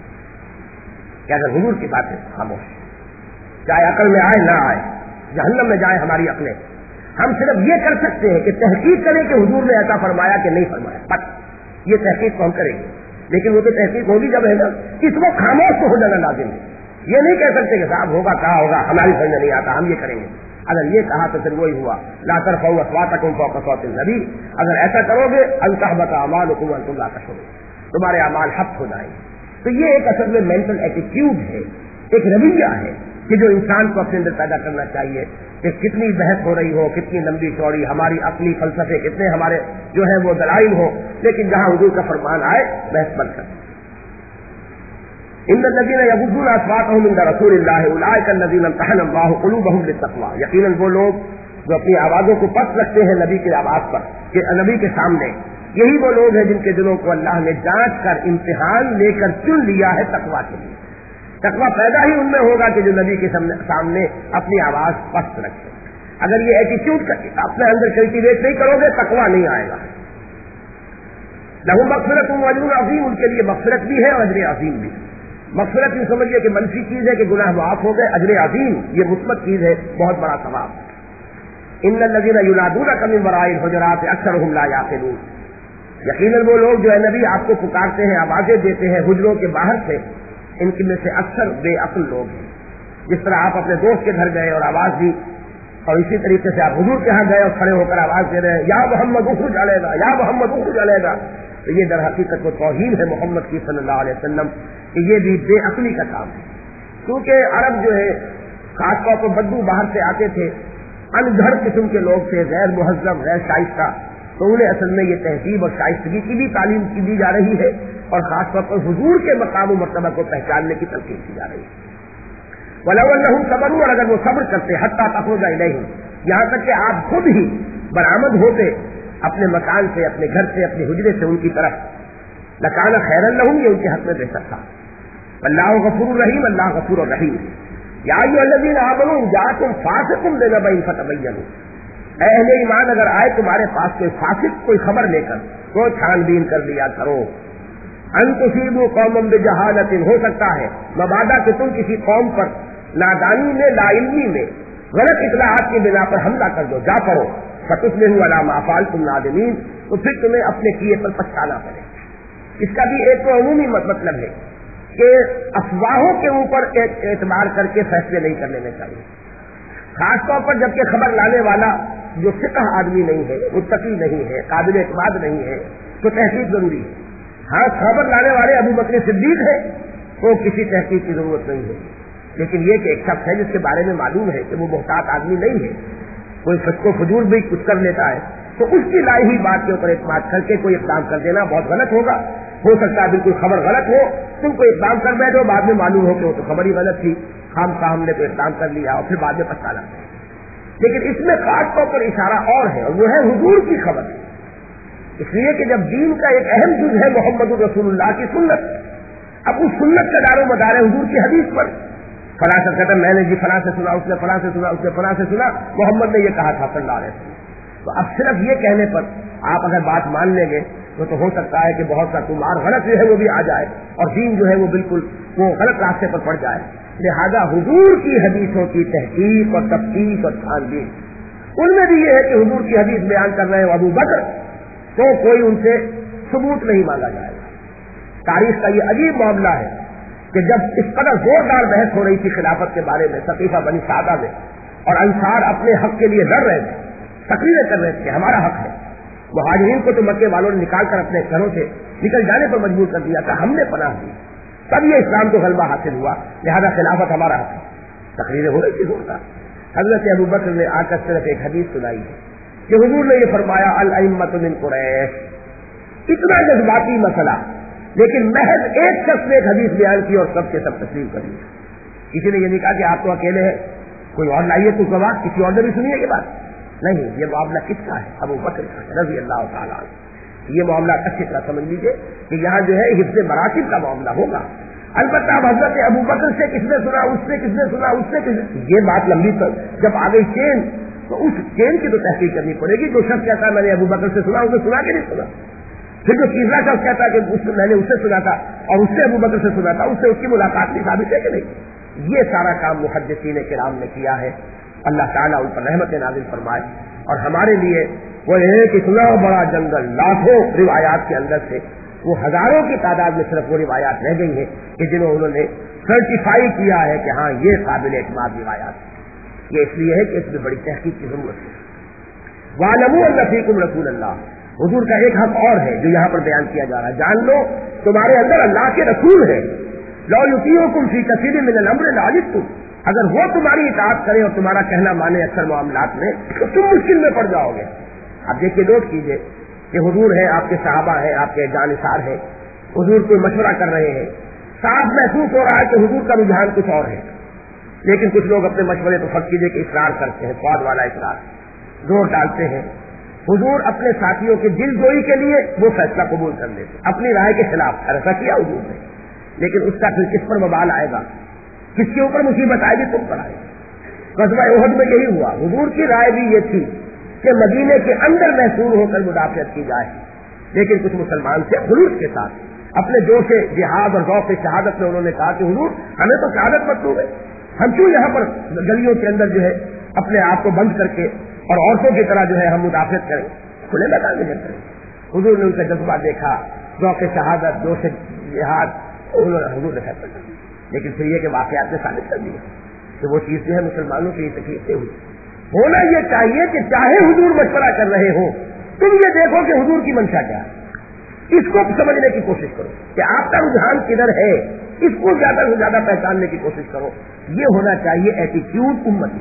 [SPEAKER 1] کہ اگر حضور کی بات ہے خاموش، چاہے عقل میں آئے نہ آئے، جہنم میں جائے ہماری عقلیں، ہم صرف یہ کر سکتے ہیں کہ تحقیق کریں کہ حضور نے ایسا فرمایا کہ نہیں فرمایا، بس یہ تحقیق تو ہم کریں گے، لیکن وہ تو تحقیق ہوگی جب ہے نا اس کو خاموش تو ہو جانا لازم ہے۔ یہ نہیں کہہ سکتے کہ صاحب ہوگا کہا ہوگا ہماری سمجھ نہیں آتا ہم یہ کریں گے، اگر یہ کہا تو پھر وہی ہوا لا ترفعوا اصواتکم فوق صوت النبی، اگر ایسا کرو گے ان تحبط اعمالکم وانتم لا تشعرون، تمہارے اعمال حبط ہو جائیں گے۔ تو یہ ایک اصل میں مینٹل ایٹیٹیوڈ ہے، ایک رویہ ہے کہ جو انسان کو اپنے اندر پیدا کرنا چاہیے کہ کتنی بحث ہو رہی ہو، کتنی لمبی چوڑی ہماری عقلی فلسفے کتنے ہمارے جو ہے وہ دلائل ہو، لیکن جہاں حضور کا فرمان آئے بحث بند کر۔ ان الذين يغضون اصواتهم عند رسول الله اولئك الذين امتحن الله قلوبهم للتقوى، یقیناً وہ لوگ جو اپنی آوازوں کو پست رکھتے ہیں نبی کی آواز پر کہ نبی کے سامنے، یہی وہ لوگ ہیں جن کے دلوں کو اللہ نے جانچ کر امتحان لے کر چن لیا ہے تقویٰ کے لیے۔ تقویٰ پیدا ہی ان میں ہوگا کہ جو نبی کے سامنے اپنی آواز پست رکھے۔ اگر یہ ایٹیٹیوڈ اپنے اندر کلٹیویٹ نہیں کرو گے تقویٰ نہیں آئے گا۔ لہم مغفرۃ و اجر عظیم، ان کے لیے مغفرت بھی ہے اور اجر عظیم بھی۔ مغفرت یوں سمجھیے کہ منفی چیز ہے کہ گناہ معاف ہو گئے، اجر عظیم یہ مثبت چیز ہے، بہت بڑا ثواب۔ ان الذین ینادونک من وراء الحجرات اکثرهم لا یعقلون، یقیناً وہ لوگ جو ہے نبی آپ کو پکارتے ہیں، آوازیں دیتے ہیں حجروں کے باہر سے، ان کی میں سے اکثر بے عقل لوگ ہیں۔ جس طرح آپ اپنے دوست کے گھر گئے اور آواز دی، اور اسی طریقے سے آپ حضور کے ہاں گئے اور کھڑے ہو کر آواز دے رہے ہیں یا محمد اخرج علینا یا محمد اخرج علینا، تو یہ در حقیقت وہ توہین ہے محمد کی صلی اللہ علیہ وسلم کہ یہ بھی بے عقلی کا کام ہے۔ کیونکہ عرب جو ہے خاص طور پر بدو باہر سے آتے تھے، ان گھر قسم کے لوگ تھے، غیر مہذب غیر شائستہ، تو انہیں اصل میں یہ تہذیب اور شائستگی کی بھی تعلیم کی دی جا رہی ہے اور خاص طور پر حضور کے مقام و مرتبہ کو پہچاننے کی تلقین کی جا رہی ہے۔ وَلَوْ أَنَّهُمْ صَبَرُوا، اور اگر وہ صبر کرتے حتیٰ تخرج إِلَيْهِمْ، یہاں تک کہ آپ خود ہی برآمد ہوتے اپنے مکان سے، اپنے گھر سے، اپنے حجرے سے ان کی طرف، لَكَانَ خَيْرًا لَهُمْ، یہ ان کے حق میں بہتر تھا۔ اللہ غفور الرحیم، اللہ غفور الرحیم۔ یا ایھا الذین آمنوا ان جاءکم فاسق بنبأ فتبینوا، اے اہل ایمان اگر آئے تمہارے پاس کوئی فاسق کوئی خبر لے کر تو چھان بین کر لیا کرو۔ ان تصیبوا قوما بجہالۃ، ہو سکتا ہے مبادا کہ تم کسی قوم پر نادانی میں لا علمی میں غلط اطلاعات کی بنا پر حملہ کر دو، جا پڑو، فتصبحوا علی ما فعلتم نادمین، تو پھر تمہیں اپنے کیے پر پچھتانا پڑے۔ اس کا بھی ایک تو عمومی مطلب ہے کہ افواہوں کے اوپر اعتبار کر کے فیصلے نہیں کر لینے چاہیے، خاص طور پر جبکہ خبر لانے والا جو فقہ آدمی نہیں ہے، متقی نہیں ہے، قابل اعتماد نہیں ہے، تو تحقیق ضروری ہے۔ ہاں خبر لانے والے ابو بکر صدیق ہے تو کسی تحقیق کی ضرورت نہیں ہے، لیکن یہ کہ ایک شخص ہے جس کے بارے میں معلوم ہے کہ وہ محتاط آدمی نہیں ہے، کوئی فسق و فجور بھی کچھ کر لیتا ہے، تو اس کی لائی ہوئی بات کے اوپر اعتماد کر کے کوئی اقدام کر دینا بہت غلط ہوگا۔ ہو سکتا ہے بالکل خبر غلط ہو، تم کوئی اقدام کر بیٹھو، بعد میں معلوم ہو کہ وہ تو خبر ہی غلط تھی، ہم نے کوئی اقدام کر لیا اور پھر بعد میں پچھتانا۔ لیکن اس میں خاص طور پر اشارہ اور ہے، اور وہ ہے حضور کی خبر، اس لیے کہ جب دین کا ایک اہم جز ہے محمد رسول اللہ کی سنت، اب اس سنت کا دار و مدار ہے حضور کی حدیث پر۔ فلاں سے کہتا میں نے جی فلاں سے سنا، اس نے فلاں سے سنا، اس نے فلاں سے سنا، محمد نے یہ کہا تھا صلی اللہ علیہ وسلم۔ تو اب صرف یہ کہنے پر آپ اگر بات مان لیں گے تو ہو سکتا ہے کہ بہت سا تمہار غلط جو ہے وہ بھی آ جائے اور دین جو ہے وہ بالکل وہ غلط راستے پر پڑ جائے۔ لہذا حضور کی حدیثوں کی تحقیق اور تفتیش اور چھان بین، ان میں بھی یہ ہے کہ حضور کی حدیث بیان کر رہے ہیں ابو بکر، تو کوئی ان سے ثبوت نہیں مانگا جائے گا۔ تاریخ کا یہ عجیب معاملہ ہے کہ جب اس قدر زوردار بحث ہو رہی تھی خلافت کے بارے میں سقیفہ بنی سعدہ میں، اور انصار اپنے حق کے لیے لڑ رہے تھے، تقریریں کر رہے تھے کہ ہمارا حق ہے، مہاجرین کو تو مکے والوں نے نکال کر اپنے گھروں سے نکل جانے پر مجبور کر دیا تھا، ہم نے پناہ دی، تب یہ اسلام کو غلبہ حاصل ہوا، لہذا خلافت ہمارا حق ہے۔ تقریریں ہو رہی تھی زوردار۔ حضرت ابو بکر نے آ کر صرف ایک حدیث سنائی ہے کہ حضور نے یہ فرمایا الائمۃ من قریش، اتنا جذباتی مسئلہ، لیکن محض ایک شخص نے ایک حدیث بیان کی اور سب کے سب تسلیم کر لی۔ کسی نے یہ نہیں کہا کہ آپ تو اکیلے ہیں، کوئی اور لائیے تو گواہ، کسی اور نے بھی سنی ہے یہ بات نہیں، یہ معاملہ کس کا ہے؟ ابو بکر کا رضی اللہ تعالیٰ عنہ۔ یہ معاملہ اچھی طرح سمجھ لیجیے کہ یہاں جو ہے حفظ مراتب کا معاملہ ہوگا۔ البتہ اب حضرت ابو بکر سے کس نے سنا، اس سے کس نے سنا، اس سے کس نے، یہ بات لمبی تر جب آ گئی چین تو اس چین کی تو تحقیق کرنی پڑے گی۔ جو شخص کہتا ہے میں نے ابو بکر سے سنا، اسے سنا کہ نہیں سنا، پھر جو تیسرا شخص کہتا ہے کہ میں نے اس سے سنا تھا اور اس سے ابو بکر سے سنا تھا، اس سے اس کی ملاقات بھی ثابت ہے کہ نہیں۔ یہ سارا کام محدثین کرام نے کیا ہے، اللہ تعالیٰ ان پر رحمت نازل فرمائے. اور ہمارے لیے وہ ایک اتنا بڑا جنگل لاکھوں روایات کے اندر سے وہ ہزاروں کی تعداد میں صرف وہ روایات رہ گئی ہیں کہ جنہوں انہوں نے سرٹیفائی کیا ہے کہ ہاں یہ قابل اعتماد روایات ہے. یہ اس لیے ہے کہ اس میں بڑی تحقیق کی ضرورت ہے. وَاعْلَمُوا أَنَّ فِيكُمْ رَسُولَ اللَّهِ. حضور کا ایک حق اور ہے جو یہاں پر بیان کیا جا رہا ہے. جان لو تمہارے اندر اللہ کے رسول ہے. لَوْ يُطِيعُكُمْ فِي كَثِيرٍ مِّنَ الْأَمْرِ لَعَجِبْتُمْ. اگر وہ تمہاری اطاعت کرے اور تمہارا کہنا مانے اکثر معاملات میں تو تم مشکل میں پڑ جاؤ گے. اب دیکھیے نوٹ کیجئے کہ حضور ہے, آپ کے صحابہ ہیں, آپ کے جانثار ہیں, حضور کوئی مشورہ کر رہے ہیں. صاف محسوس ہو رہا ہے کہ حضور کا رجحان کچھ اور ہے, لیکن کچھ لوگ اپنے مشورے تو فرض کیجئے کہ اصرار کرتے ہیں, فواد والا اصرار زور ڈالتے ہیں. حضور اپنے ساتھیوں کے دل جوئی کے لیے وہ فیصلہ قبول کر لیتے, اپنی رائے کے خلاف ایسا کیا حضور نے, لیکن اس کا پھر کس پر وبال آئے گا, کس کے اوپر مصیبت آئے گی, تم پر آئے گی. غزوہ احد میں یہی ہوا. حضور کی رائے بھی یہ تھی کہ مدینے کے اندر محصور ہو کر مدافعت کی جائے, لیکن کچھ مسلمان سے خلوص کے ساتھ اپنے جوش جہاد اور ذوق شہادت میں انہوں نے کہا کہ حضور ہمیں تو شہادت مطلوب ہے, ہم کیوں یہاں پر گلیوں کے اندر جو ہے اپنے آپ کو بند کر کے اور عورتوں کی طرح جو ہے ہم مدافعت کریں, کھلے میدان میں کریں. حضور نے ان کا جذبہ دیکھا, ذوق شہادت, جوش جہاد, حضور نے فیصلہ کر دیا. لیکن پھر یہ کہ واقعات نے ثابت کر دیا کہ وہ چیز جو ہے مسلمانوں کی تکلیف سے ہوئی. ہونا یہ چاہیے کہ چاہے حضور مشورہ کر رہے ہو, تم یہ دیکھو کہ حضور کی منشا کیا ہے, اس کو سمجھنے کی کوشش کرو کہ آپ کا رجحان کدھر ہے, اس کو زیادہ سے زیادہ پہچاننے کی کوشش کرو. یہ ہونا چاہیے ایٹیٹیوڈ امت.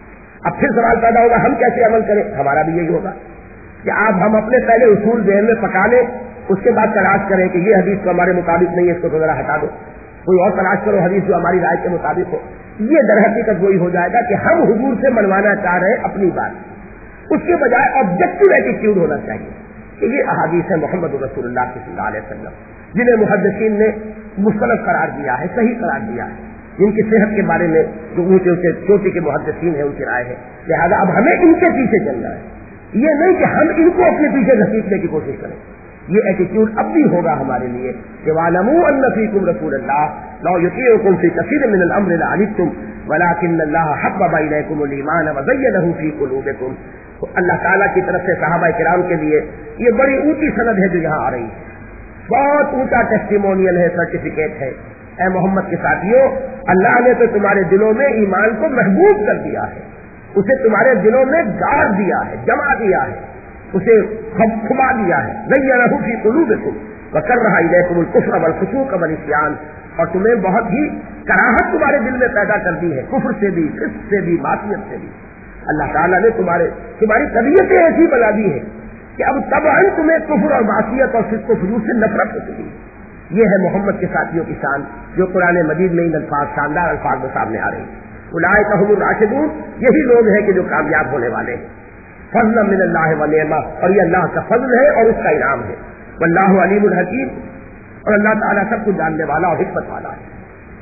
[SPEAKER 1] اب پھر سوال پیدا ہوگا ہم کیسے عمل کریں. ہمارا بھی یہی ہوگا کہ ہم اپنے پہلے اصول ذہن میں پکا لیں, اس کے بعد تلاش کریں کہ یہ حدیث تو ہمارے مطابق نہیں ہے, اس کو ذرا ہٹا دو, کوئی اور تلاش کرو حدیث جو ہماری رائے کے مطابق ہو. یہ در حقیقت وہی ہو جائے گا کہ ہم حضور سے منوانا چاہ رہے ہیں اپنی بات, اس کے بجائے آبجیکٹو ایٹیٹیوڈ ہونا چاہیے کہ یہ احادیث ہے محمد رسول اللہ صلی اللہ علیہ وسلم, جنہیں محدثین نے مستند قرار دیا ہے, صحیح قرار دیا ہے, جن کی صحت کے بارے میں جو اونچے اونچے چوٹی کے محدثین ہیں ان کی رائے ہے. لہٰذا اب ہمیں ان کے پیچھے چلنا ہے, یہ نہیں کہ ہم ان کو اپنے پیچھے گھسیٹنے کی کوشش کریں. یہ ایٹیٹیوڈ اب بھی ہوگا ہمارے لیے کہ وَاعْلَمُوا أَنَّ فِيكُمْ رَسُولَ اللَّهِ لَوْ يُطِيعُكُمْ فِي كَثِيرٍ مِّنَ الْأَمْرِ لَعَنِتُّمْ وَلَٰكِنَّ اللَّهَ حَبَّبَ إِلَيْكُمُ الْإِيمَانَ وَزَيَّنَهُ فِي قُلُوبِكُمْ. اللہ تعالیٰ کی طرف سے صحابہ کرام کے لیے یہ بڑی اونچی سند ہے جو یہاں آ رہی ہے, بہت اونچا ٹیسٹیمونیل ہے, سرٹیفکیٹ ہے. اے محمد کے ساتھیوں, اللہ نے تو تمہارے دلوں میں ایمان کو محبوب کر دیا ہے, اسے تمہارے دلوں میں گاڑ دیا ہے, جما دیا ہے, اسے کھما دیا ہے. زَيَّنَهُ فِي قُلُوبِكُمْ وَكَرَّهَ إِلَيْكُمُ الْكُفْرَ وَالْفُسُوقَ وَالْعِصْيَانَ. اور تمہیں بہت ہی کراہت تمہارے دل میں پیدا کر دی ہے, کفر سے بھی, فسق سے بھی, معصیت سے بھی. اللہ تعالیٰ نے تمہاری طبیعتیں ایسی بنا دی ہے کہ اب طبعاً تمہیں کفر اور معصیت اور فسق و فجور سے نفرت ہو چکی ہے. یہ ہے محمد کے ساتھیوں کی شان جو قرآن مجید میں ان الفاظ, شاندار الفاظ میں سامنے آ رہی ہے. اولئک هم الراشدون, یہی لوگ ہیں کہ جو کامیاب ہونے والے ہیں. فضلا من اللہ و نعمہ, اور یہ اللہ کا فضل ہے اور اس کا انعام ہے. واللہ علیم الحکیم, اور اللہ تعالیٰ سب کچھ جاننے والا اور حکمت والا ہے.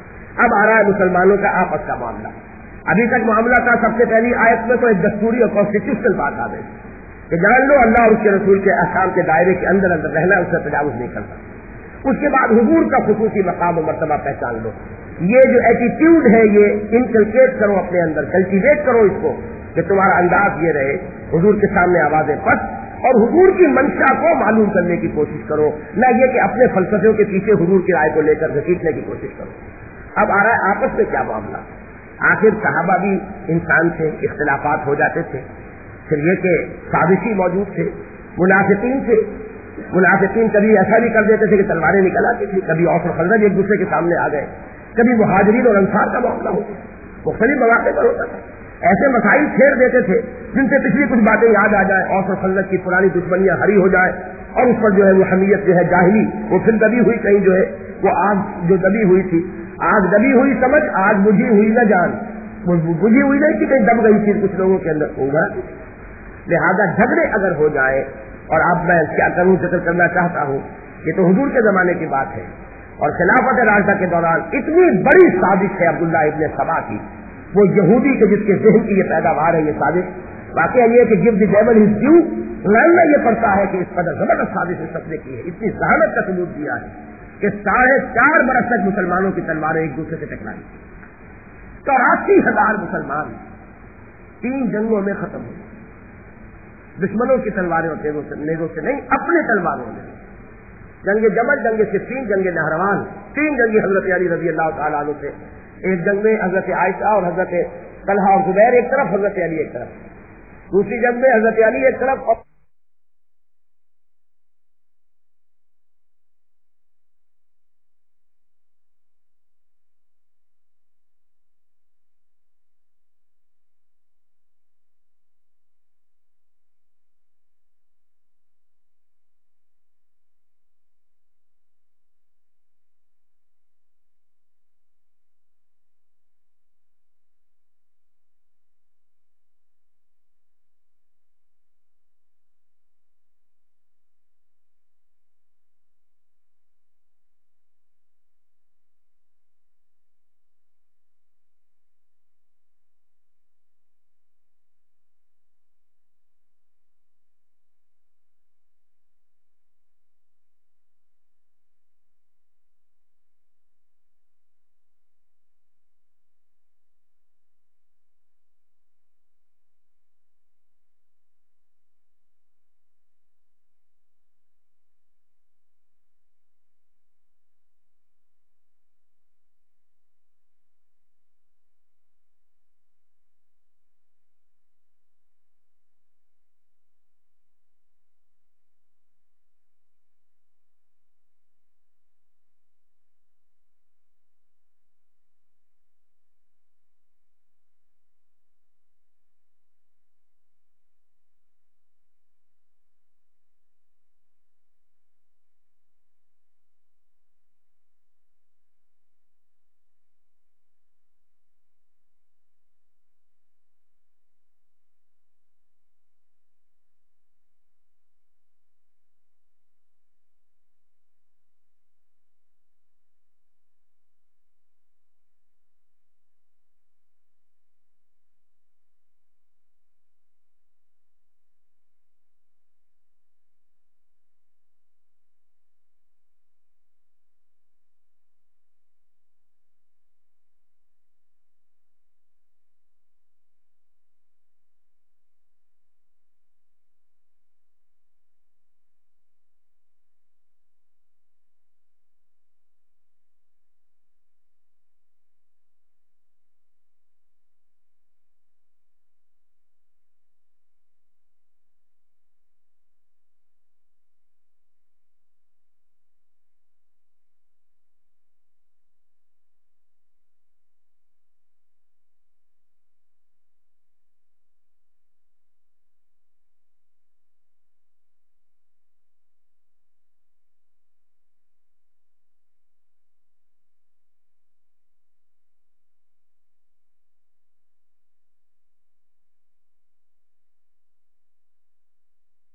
[SPEAKER 1] اب آ رہا ہے مسلمانوں کا آپس کا معاملہ. ابھی تک معاملہ تھا سب سے پہلی آیت میں تو ایک دستوری اور کانسٹیٹیوشنل بات آ گئی کہ جان لو اللہ اور اس کے رسول کے احکام کے دائرے کے اندر اندر رہنا, اس سے تجاوز نہیں کرنا. اس کے بعد حضور کا خصوصی مقام و مرتبہ پہچان لو. یہ جو ایٹیٹیوڈ ہے یہ انکلکیٹ کرو اپنے اندر, کلٹیویٹ کرو اس کو کہ تمہارا انداز یہ رہے حضور کے سامنے آوازیں پست, اور حضور کی منشا کو معلوم کرنے کی کوشش کرو, نہ یہ کہ اپنے فلسفوں کے پیچھے حضور کی رائے کو لے کر گھسیٹنے کی کوشش کرو. اب آ رہا ہے آپس میں کیا معاملہ. آخر صحابہ بھی انسان تھے, اختلافات ہو جاتے تھے. پھر یہ کہ سازشی موجود تھے, منافقین تھے. منافقین کبھی ایسا بھی کر دیتے تھے کہ تلواریں نکل آتی تھی, کبھی اوس و خزرج ایک دوسرے کے سامنے آ گئے, کبھی مہاجرین اور انصار کا معاملہ ہوتا, مختلف مواقع پر ہوتا تھا. ایسے مسائل چھیڑ دیتے تھے جن سے پچھلی کچھ باتیں یاد آ جائیں, اوس و خزرج کی پرانی دشمنیاں ہری ہو جائیں, اور اس پر جو ہے وہ حمیت جو ہے جاہلی وہ پھر دبی ہوئی, کہیں جو ہے وہ آگ جو دبی ہوئی تھی, آگ دبی ہوئی سمجھ, آگ بجھی ہوئی نہ جان, بجھی ہوئی نہیں کہ کہیں دب گئی تھی کچھ لوگوں کے اندر ہوگا. لہذا جھگڑے اگر ہو جائے, اور اب میں کیا کروں ذکر کرنا چاہتا ہوں, یہ تو حضور کے زمانے کی بات ہے, اور خلافت راشدہ کے دوران اتنی بڑی سازش ہے عبداللہ ابن سبا کی, وہ یہودی کے جس کے ذہن کی یہ پیداوار ہے یہ سازش. واقعہ یہ کہ give the devil his due, لاننا یہ پڑتا ہے کہ اس قدر زبردست سازش اس نے کی ہے, اتنی ذہانت کا ثبوت دیا ہے کہ 4.5 برس تک مسلمانوں کی تلواریں ایک دوسرے سے ٹکرائی. 84,000 مسلمان 3 جنگوں میں ختم ہوئی. دشمنوں کی تلواروں نیزوں سے نہیں، اپنے تلواروں میں. جنگ جمل، جنگ صفین، جنگ نہروان، 3 جنگیں حضرت علی رضی اللہ تعالیٰ عنہ سے. ایک جنگ میں حضرت عائشہ اور حضرت طلحہ اور زبیر ایک طرف، حضرت علی ایک طرف. دوسری جنگ میں حضرت علی ایک طرف اور